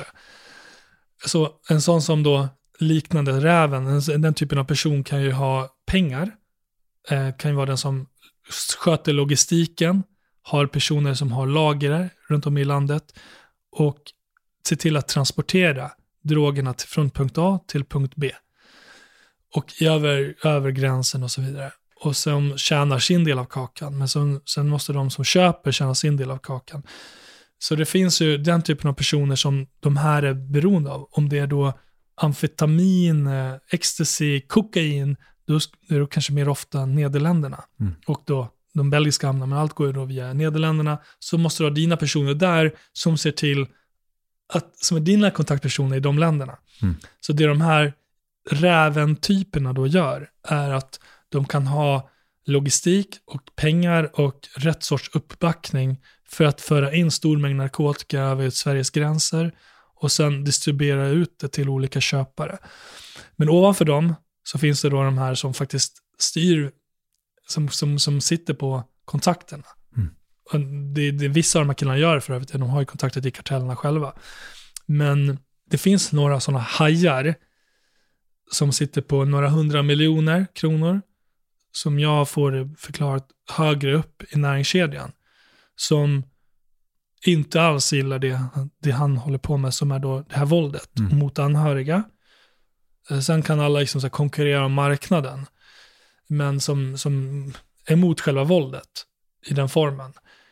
Så en sån som då liknande räven, den typen av person kan ju ha pengar, eh, kan ju vara den som sköter logistiken, har personer som har lager runt om i landet och se till att transportera drogerna till, från punkt A till punkt B och över, över gränsen och så vidare. Och som tjänar sin del av kakan, men som, sen måste de som köper tjäna sin del av kakan. Så det finns ju den typen av personer som de här är beroende av. Om det är då amfetamin, ecstasy, kokain, då är det kanske mer ofta Nederländerna. Mm. Och då de belgiska hamnarna, men allt går ju då via Nederländerna. Så måste du ha dina personer där som ser till att, som är dina kontaktpersoner i de länderna. Mm. Så det de här räven-typerna då gör är att de kan ha logistik och pengar och rätt sorts uppbackning för att föra in stor mängd narkotika över Sveriges gränser och sen distribuera ut det till olika köpare. Men ovanför dem så finns det då de här som faktiskt styr, som, som, som sitter på kontakterna. Mm. Och det, det vissa av de här killarna gör för övrigt, de har ju kontakter i kartellerna själva. Men det finns några sådana hajar som sitter på några hundra miljoner kronor som jag får förklarat högre upp i näringskedjan, som inte alls gillar det, det han håller på med, som är då det här våldet mm. mot anhöriga. Sen kan alla liksom så här konkurrera om marknaden, men som, som är emot själva våldet i den formen.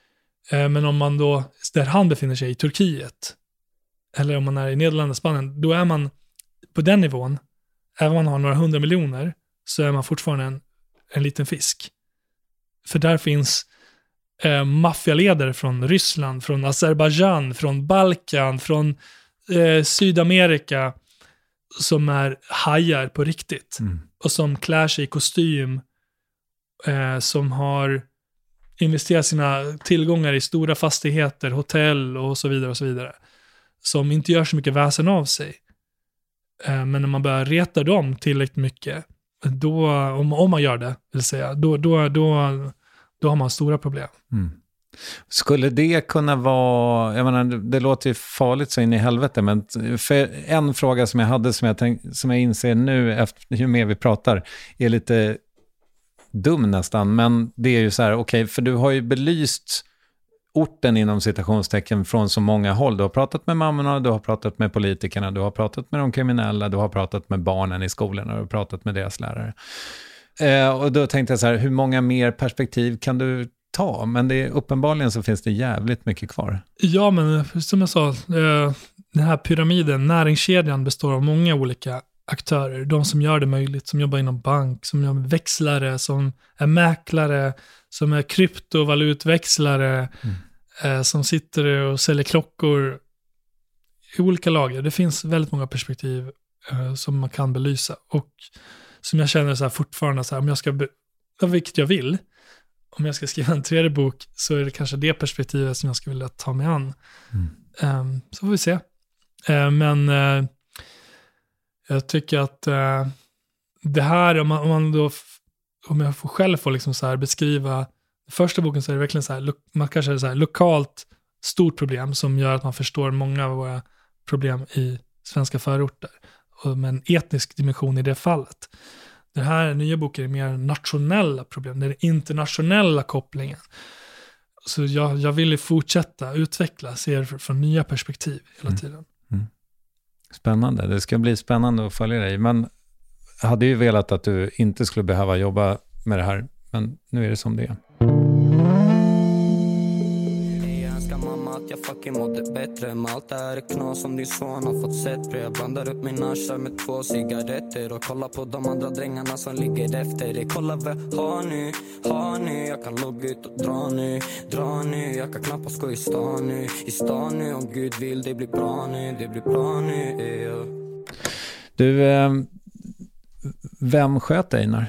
Eh, men om man då, där han befinner sig i Turkiet, eller om man är i Nederländerna, Spanien, då är man på den nivån, även om man har några hundra miljoner, så är man fortfarande en, en liten fisk. För där finns eh, maffialedare från Ryssland, från Azerbaijan, från Balkan, från eh, Sydamerika, som är hajar på riktigt. Mm. Och som klär sig i kostym, eh, som har investerat sina tillgångar i stora fastigheter, hotell och så vidare och så vidare. Som inte gör så mycket väsen av sig. Eh, men när man börjar reta dem tillräckligt mycket, då, om, om man gör det, vill säga, då, då, då, då har man stora problem. Mm. Skulle det kunna vara, jag menar, det låter ju farligt så in i helvete, men för en fråga som jag hade som jag, tänk, som jag inser nu efter ju mer vi pratar är lite dum nästan, men det är ju så här, okej, okay, för du har ju belyst orten inom citationstecken från så många håll. Du har pratat med mammorna, du har pratat med politikerna, du har pratat med de kriminella, du har pratat med barnen i skolorna, du har pratat med deras lärare. Eh, och då tänkte jag så här, hur många mer perspektiv kan du ta? Men det är, uppenbarligen så finns det jävligt mycket kvar. Ja, men som jag sa, eh, den här pyramiden, näringskedjan består av många olika aktörer. De som gör det möjligt, som jobbar inom bank, som är växlare, som är mäklare, som är kryptovalutväxlare, mm. eh, som sitter och säljer klockor i olika lager. Det finns väldigt många perspektiv eh, som man kan belysa. Och som jag känner så här fortfarande, så här, om jag ska, be- vilket jag vill, om jag ska skriva en tredje bok, så är det kanske det perspektivet som jag skulle vilja ta mig an. Mm. Um, så får vi se. Uh, men uh, jag tycker att uh, det här, om man, om man då, om jag får själv får liksom så här beskriva första boken, så är det verkligen så här, lo- man kanske är så här lokalt stort problem som gör att man förstår många av våra problem i svenska förorter. Och med en etnisk dimension i det fallet. Det här nya boken är mer nationella problem. Det är den internationella kopplingen. Så jag, jag vill fortsätta utveckla, se från nya perspektiv hela mm. tiden. Mm. Spännande. Det ska bli spännande att följa dig. Men jag hade ju velat att du inte skulle behöva jobba med det här. Men nu är det som det är. Jag fucking mådde bättre med allt det här knas som din son har fått sett. Jag blandar upp min arsar med två cigaretter och kollar på de andra drängarna som ligger efter dig. Kolla vad jag har nu, har nu. Jag kan logga ut och dra nu, dra nu. Jag kan knappast gå i stan nu, i stan nu. Om Gud vill, det blir bra nu, det blir bra nu, yeah. Du, eh, vem sköt Einar?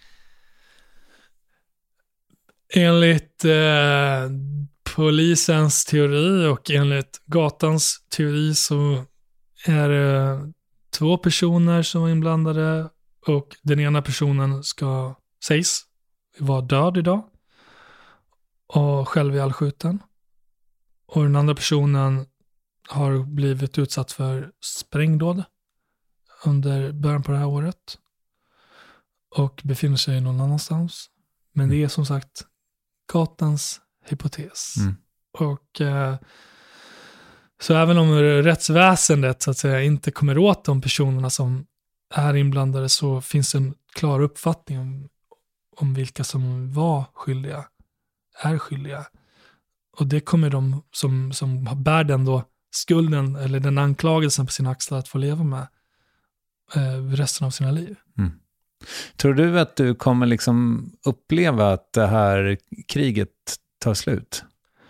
Enligt eh, polisens teori och enligt gatans teori så är det två personer som är inblandade, och den ena personen ska sägs vara död idag och själv ihjälskjuten, och den andra personen har blivit utsatt för sprängdåd under början på det här året och befinner sig någon annanstans. Men det är som sagt gatans hypotes. Mm. Och eh, så även om rättsväsendet så att säga inte kommer åt de personerna som är inblandade, så finns en klar uppfattning om, om vilka som var skyldiga, är skyldiga. Och det kommer de som, som bär den då skulden eller den anklagelsen på sina axlar att få leva med eh, resten av sina liv. Mm. Tror du att du kommer liksom uppleva att det här kriget tar slut?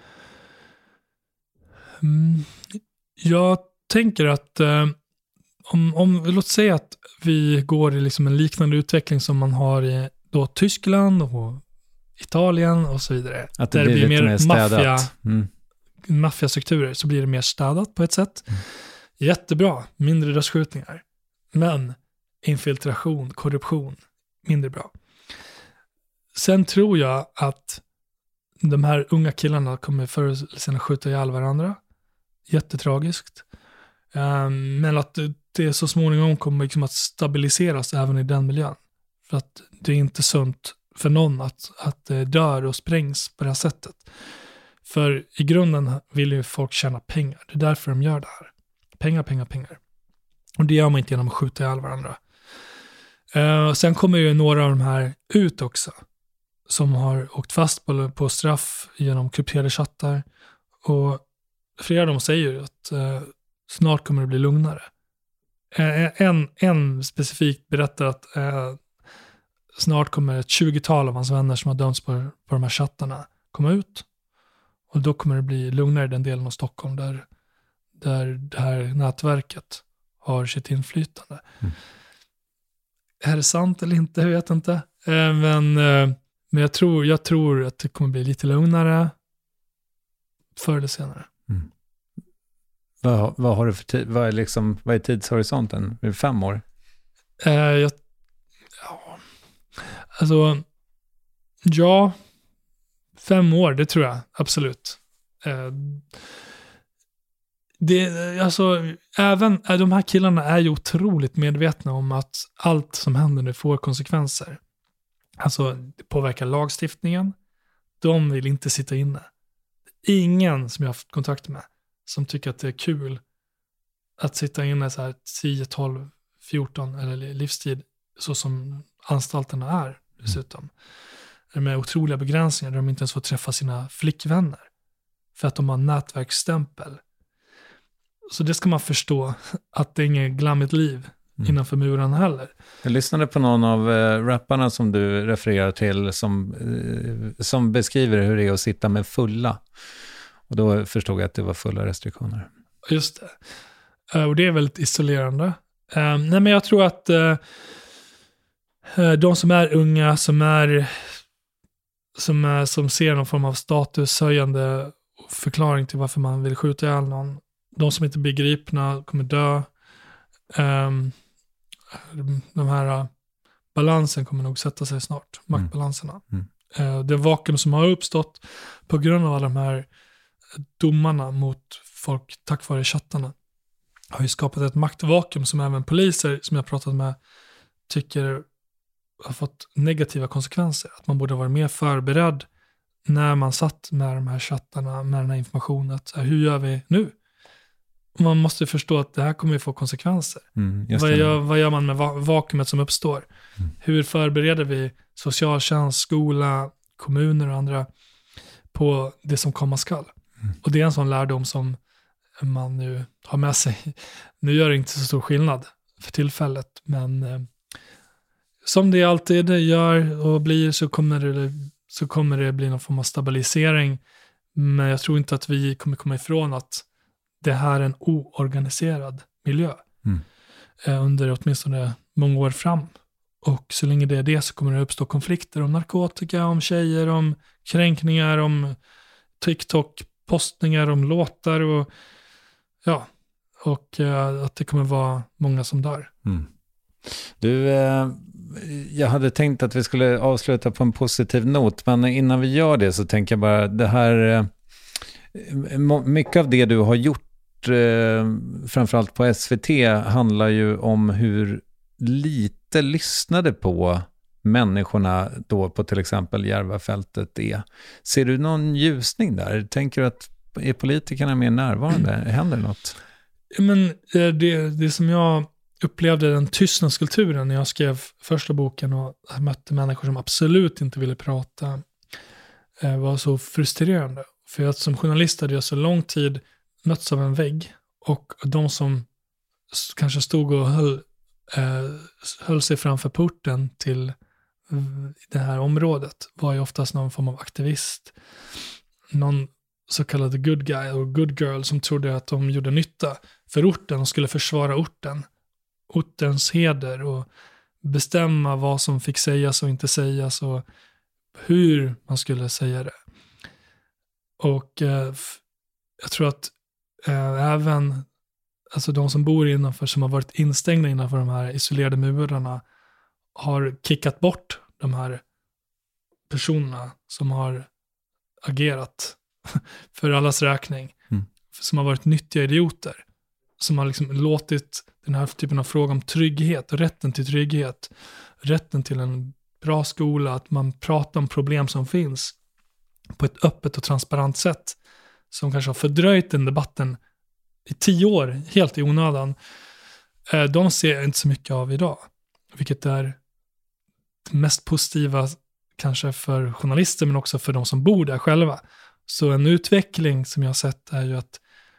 Mm, jag tänker att eh, om, om låt säga att vi går i liksom en liknande utveckling som man har i då Tyskland och Italien och så vidare. Att det, det blir, blir mer maffia, mm. maffiastrukturer, så blir det mer städat på ett sätt. Mm. Jättebra, mindre dödsskjutningar. Men infiltration, korruption, mindre bra. Sen tror jag att de här unga killarna kommer förr eller senare skjuta ihjäl varandra. Jättetragiskt. Um, men att det så småningom kommer liksom att stabiliseras även i den miljön. För att det är inte sunt för någon att, att det dör och sprängs på det här sättet. För i grunden vill ju folk tjäna pengar. Det är därför de gör det här. Pengar, pengar, pengar. Och det gör man inte genom att skjuta ihjäl varandra. Uh, sen kommer ju några av de här ut också. som har åkt fast på, på straff genom krypterade chattar. Och flera av dem säger att eh, snart kommer det bli lugnare. Eh, en, en specifikt berättar att eh, snart kommer ett tjugotal av hans vänner som har dömts på, på de här chattarna komma ut. Och då kommer det bli lugnare i den delen av Stockholm där, där det här nätverket har sitt inflytande. Mm. Är det sant eller inte? Jag vet inte. Eh, men eh, men jag, tror, jag tror att det kommer bli lite lugnare förr eller senare. Mm. Vad, vad har du för tid? Vad är, liksom, vad är tidshorisonten? Är det fem år? Eh, jag, ja, alltså, ja, fem år, det tror jag, absolut. Eh, det, alltså, även de här killarna är ju otroligt medvetna om att allt som händer nu får konsekvenser. Alltså, det påverkar lagstiftningen. De vill inte sitta inne. Ingen som jag har haft kontakt med som tycker att det är kul att sitta inne så här tio, tolv, fjorton eller livstid så som anstalterna är dessutom. Mm. Med otroliga begränsningar där de inte ens får träffa sina flickvänner för att de har nätverksstämpel. Så det ska man förstå att det är inget glammigt liv mm. innanför muren heller. Jag lyssnade på någon av äh, rapparna som du refererar till som, äh, som beskriver hur det är att sitta med fulla. Och då förstod jag att det var fulla restriktioner. Just det. Uh, och det är väldigt isolerande. Uh, nej men jag tror att uh, de som är unga, som är som, är, som ser någon form av statushöjande förklaring till varför man vill skjuta ihjäl någon. De som inte blir gripna kommer dö. Um, de här uh, balansen kommer nog sätta sig snart. Maktbalanserna. Mm. Mm. Uh, det vakuum som har uppstått på grund av alla de här domarna mot folk tack vare chattarna har ju skapat ett maktvakuum som även poliser som jag pratat med tycker har fått negativa konsekvenser. Att man borde vara mer förberedd när man satt med de här chattarna, med den här informationen. Att, hur gör vi nu? Man måste förstå att det här kommer att få konsekvenser. Mm, vad, gör, vad gör man med va- vakuumet som uppstår? Mm. Hur förbereder vi socialtjänst, skola, kommuner och andra på det som komma skall? Mm. Och det är en sån lärdom som man nu har med sig. Nu gör det inte så stor skillnad för tillfället, men eh, som det alltid gör och blir så kommer det, så kommer det bli någon form av stabilisering. Men jag tror inte att vi kommer komma ifrån att det här är en oorganiserad miljö mm. eh, under åtminstone många år fram. Och så länge det är det så kommer det uppstå konflikter om narkotika, om tjejer, om kränkningar, om TikTok-postningar, om låtar och ja, och eh, att det kommer vara många som dör. Mm. Du, eh, jag hade tänkt att vi skulle avsluta på en positiv not, men innan vi gör det så tänker jag bara det här, eh, mycket av det du har gjort eh, framförallt på S V T handlar ju om hur lite lyssnade på människorna då på till exempel Järvafältet är. Ser du någon ljusning där? Tänker du att är politikerna mer närvarande? Händer något? Men det, det som jag upplevde den tystnadskulturen när jag skrev första boken och mötte människor som absolut inte ville prata var så frustrerande. För att som journalist hade jag så lång tid mötts av en vägg och de som kanske stod och höll, eh, höll sig framför porten till det här området var ju oftast någon form av aktivist. Någon så kallad good guy och good girl som trodde att de gjorde nytta för orten och skulle försvara orten. Ortens heder och bestämma vad som fick sägas och inte sägas och hur man skulle säga det. Och eh, jag tror att eh, även alltså de som bor innanför, som har varit instängda innanför de här isolerade murarna har kickat bort de här personerna som har agerat för allas räkning. Mm. Som har varit nyttiga idioter. Som har liksom låtit den här typen av fråga om trygghet, rätten till trygghet, rätten till en bra skola, att man pratar om problem som finns på ett öppet och transparent sätt som kanske har fördröjt den debatten i tio år, helt i onödan. De ser inte så mycket av idag. Vilket är det mest positiva kanske för journalister men också för de som bor där själva. Så en utveckling som jag har sett är ju att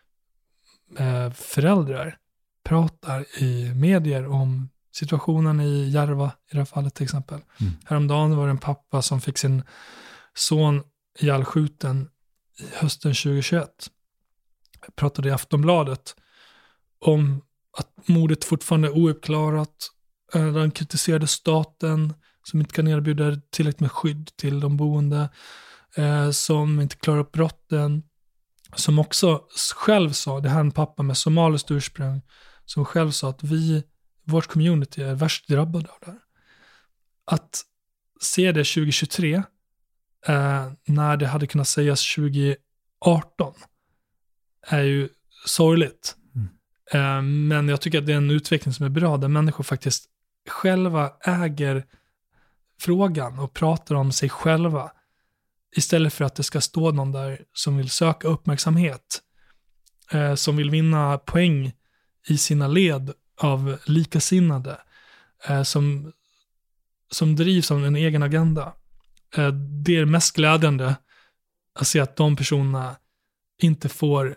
eh, föräldrar pratar i medier om situationen i Järva i det här fallet till exempel. Mm. Häromdagen var det en pappa som fick sin son ihjälskjuten i hösten tjugohundratjugoett. Jag pratade i Aftonbladet om att mordet fortfarande är ouppklarat. De kritiserade staten som inte kan erbjuda tillräckligt med skydd till de boende. Eh, som inte klarar upp brotten. Som också själv sa, det här är en pappa med somaliskt ursprung, som själv sa att vi, vårt community är värst drabbade av det här. Att se det tjugohundratjugotre eh, när det hade kunnat sägas tjugoarton är ju sorgligt. Mm. Eh, men jag tycker att det är en utveckling som är bra där människor faktiskt själva äger frågan och pratar om sig själva istället för att det ska stå någon där som vill söka uppmärksamhet, eh, som vill vinna poäng i sina led av likasinnade, eh, som, som drivs av en egen agenda. Eh, det är mest glädjande att se att de personerna inte får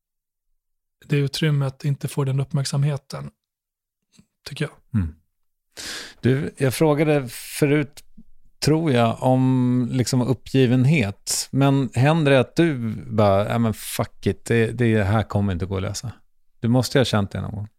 det utrymmet, inte får den uppmärksamheten, tycker jag. Mm. Du, jag frågade förut, tror jag, om liksom uppgivenhet. Men händer det att du bara, ja men fuck it, det, det här kommer inte gå att lösa? Du måste ha känt det någon gång.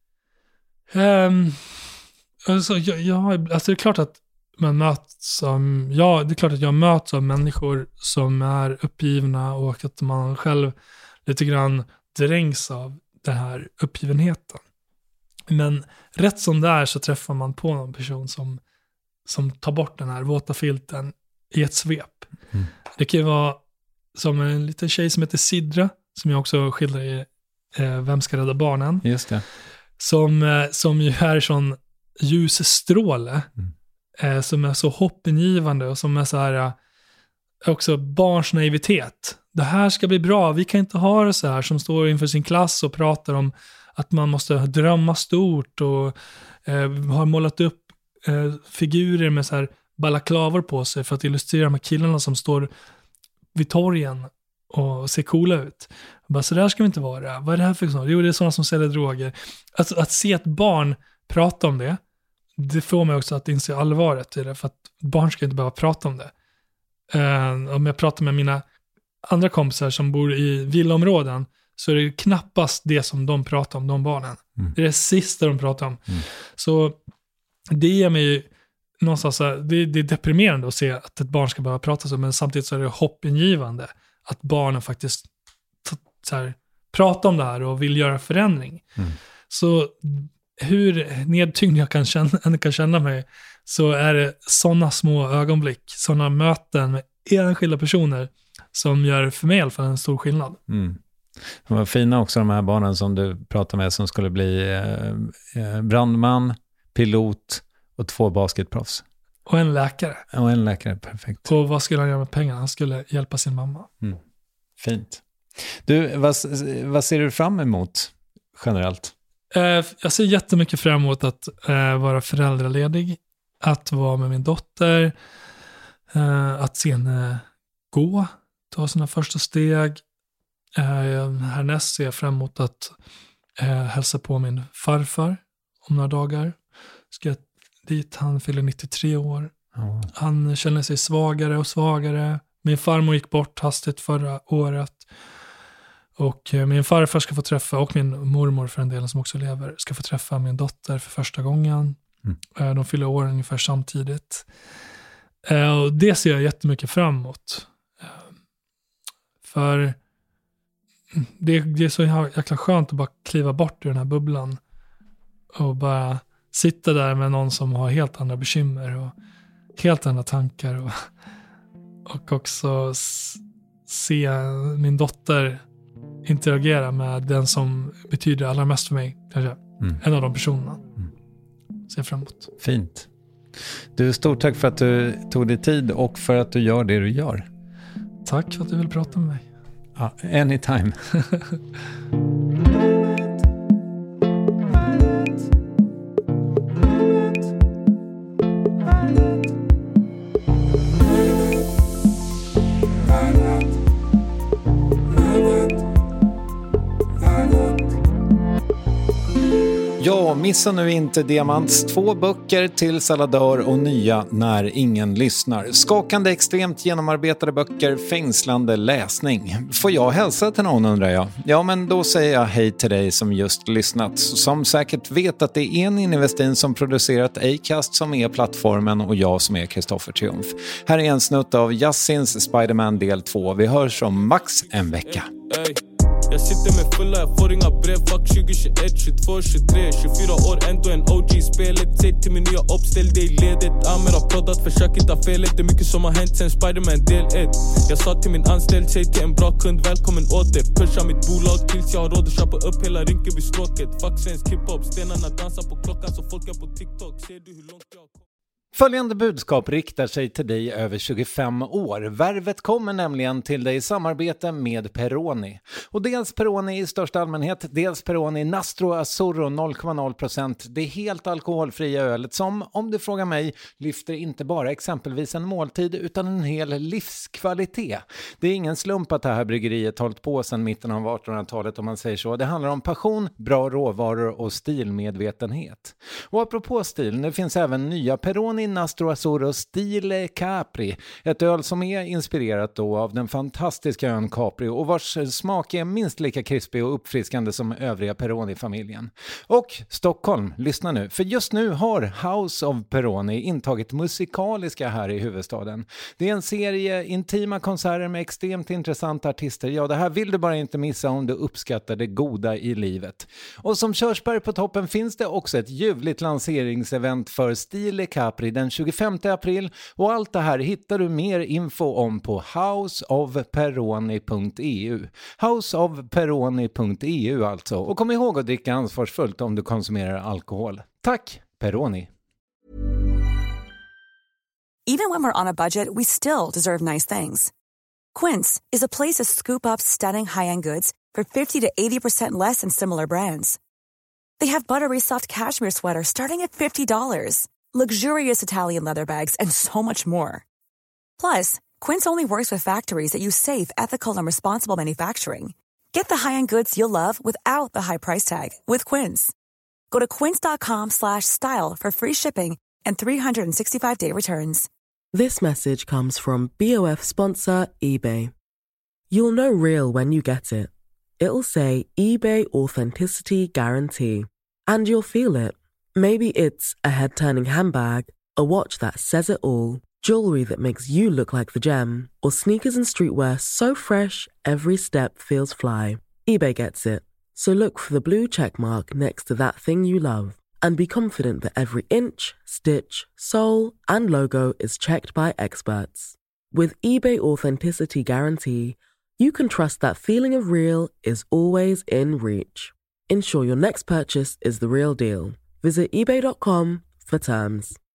Um, alltså, jag, jag, alltså det är klart att man möts som, ja, det är klart att jag möts av människor som är uppgivna och att man själv lite grann drängs av den här uppgivenheten. Men rätt som det är så träffar man på någon person som, som tar bort den här våta filten i ett svep. Mm. Det kan ju vara som en liten tjej som heter Sidra, som jag också skildrar i eh, Vem ska rädda barnen? Just det. Som, eh, som ju är sån ljusstråle mm. eh, som är så hoppingivande och som är så här eh, också barns naivitet. Det här ska bli bra, vi kan inte ha det så här, som står inför sin klass och pratar om att man måste drömma stort och eh, har målat upp eh, figurer med så här balaklavor på sig för att illustrera de här killarna som står vid torgen och ser coola ut. Bara, så där ska vi inte vara. Vad är det här för sånt? Jo, det är sådana som säljer droger. Alltså, att se ett barn prata om det, det får mig också att inse allvaret i det, för att barn ska inte behöva prata om det. Eh, om jag pratar med mina andra kompisar som bor i villaområden, så är det knappast det som de pratar om, de barnen. Mm. Det är det sista de pratar om. Mm. Så det ger mig någonstans, det, det är deprimerande att se att ett barn ska behöva prata så, men samtidigt så är det hoppingivande att barnen faktiskt så här, pratar om det här och vill göra förändring. Mm. Så hur nedtyngd jag kan känna, kan känna mig, så är det sådana små ögonblick, sådana möten med enskilda personer som gör för mig i alla fall en stor skillnad. Mm. De var fina också, de här barnen som du pratade med, som skulle bli eh, brandman, pilot och två basketproffs. Och en läkare. Och en läkare, perfekt. Och vad skulle han göra med pengarna? Han skulle hjälpa sin mamma. Mm. Fint. Du, vad, vad ser du fram emot generellt? Eh, jag ser jättemycket fram emot att eh, vara föräldraledig, att vara med min dotter, eh, att se henne gå, ta sina första steg. Eh, härnäst ser jag fram emot att eh, hälsa på min farfar om några dagar. Ska jag dit, han fyller nittiotre år. Oh. Han känner sig svagare och svagare. Min farmor gick bort hastigt förra året. Och eh, min farfar ska få träffa, och min mormor för en del som också lever, ska få träffa min dotter för första gången. Mm. Eh, de fyller år ungefär samtidigt. Eh, och det ser jag jättemycket fram emot. Eh, för Det, det är så jäkla skönt att bara kliva bort ur den här bubblan och bara sitta där med någon som har helt andra bekymmer och helt andra tankar, och, och också s- se min dotter interagera med den som betyder allra mest för mig, kanske. Mm. En av de personerna. Mm. Ser fram emot. Fint. Du, stort tack för att du tog dig tid och för att du gör det du gör. Tack för att du vill prata med mig. Ja, anytime. så missa nu inte Diamants två böcker till Saladör och nya När ingen lyssnar. Skakande, extremt genomarbetade böcker, fängslande läsning. Får jag hälsa till någon, undrar jag? Ja, men då säger jag hej till dig som just lyssnat. Som säkert vet att det är en Investin som producerat Acast som är plattformen och jag som är Kristoffer Triumf. Här är en snutt av Yassins Spider-Man del två. Vi hörs om max en vecka. Hey, hey. Jag sitter med fulla, jag får inga brev. Fuck tjugo, tjugoett, tjugotvå, tjugotre, tjugofyra år, ändå en O G-spelet. Säg till min nya uppställ, det i ledet. Amer har proddat, försök inte ha felet. Det är mycket som har hänt sen Spider-Man del ett. Jag sa till min anställd, säg till en bra kund, välkommen åter. Pusha mitt bolag tills jag har råd att köpa upp hela Rinkeby-stråket. Fuck svensk hiphop, stenarna dansar på klockan så folk är på TikTok. Ser du hur långt jag har kommit? Följande budskap riktar sig till dig över tjugofem år. Värvet kommer nämligen till dig i samarbete med Peroni. Och dels Peroni i största allmänhet, dels Peroni Nastro Azzurro noll komma noll procent. Det är helt alkoholfria ölet som, om du frågar mig, lyfter inte bara exempelvis en måltid utan en hel livskvalitet. Det är ingen slump att det här bryggeriet hållit på sedan mitten av artonhundratalet om man säger så. Det handlar om passion, bra råvaror och stilmedvetenhet. Och apropå stil, nu finns även nya Peroni Nastro Azzurro Stile Capri, ett öl som är inspirerat då av den fantastiska ön Capri och vars smak är minst lika krispig och uppfriskande som övriga Peroni-familjen. Och Stockholm, lyssna nu, för just nu har House of Peroni intagit musikaliska här i huvudstaden. Det är en serie intima konserter med extremt intressanta artister. Ja, det här vill du bara inte missa om du uppskattar det goda i livet. Och som körsbär på toppen finns det också ett ljuvligt lanseringsevent för Stile Capri den tjugofemte april och allt det här hittar du mer info om på house of peroni punkt e u. house of peroni punkt e u alltså. Och kom ihåg att dricka ansvarsfullt om du konsumerar alkohol. Tack, Peroni! Even when we're on a budget, we still deserve nice things. Quince is a place to scoop up stunning high-end goods for fifty to eighty percent less than similar brands. They have buttery soft cashmere sweaters starting at fifty dollars. Luxurious Italian leather bags, and so much more. Plus, Quince only works with factories that use safe, ethical, and responsible manufacturing. Get the high-end goods you'll love without the high price tag with Quince. Go to quince.com slash style for free shipping and three sixty-five day returns. This message comes from B O F sponsor eBay. You'll know real when you get it. It'll say eBay Authenticity Guarantee. And you'll feel it. Maybe it's a head-turning handbag, a watch that says it all, jewelry that makes you look like the gem, or sneakers and streetwear so fresh every step feels fly. eBay gets it. So look for the blue check mark next to that thing you love and be confident that every inch, stitch, sole, and logo is checked by experts. With eBay Authenticity Guarantee, you can trust that feeling of real is always in reach. Ensure your next purchase is the real deal. Visit ebay dot com for terms.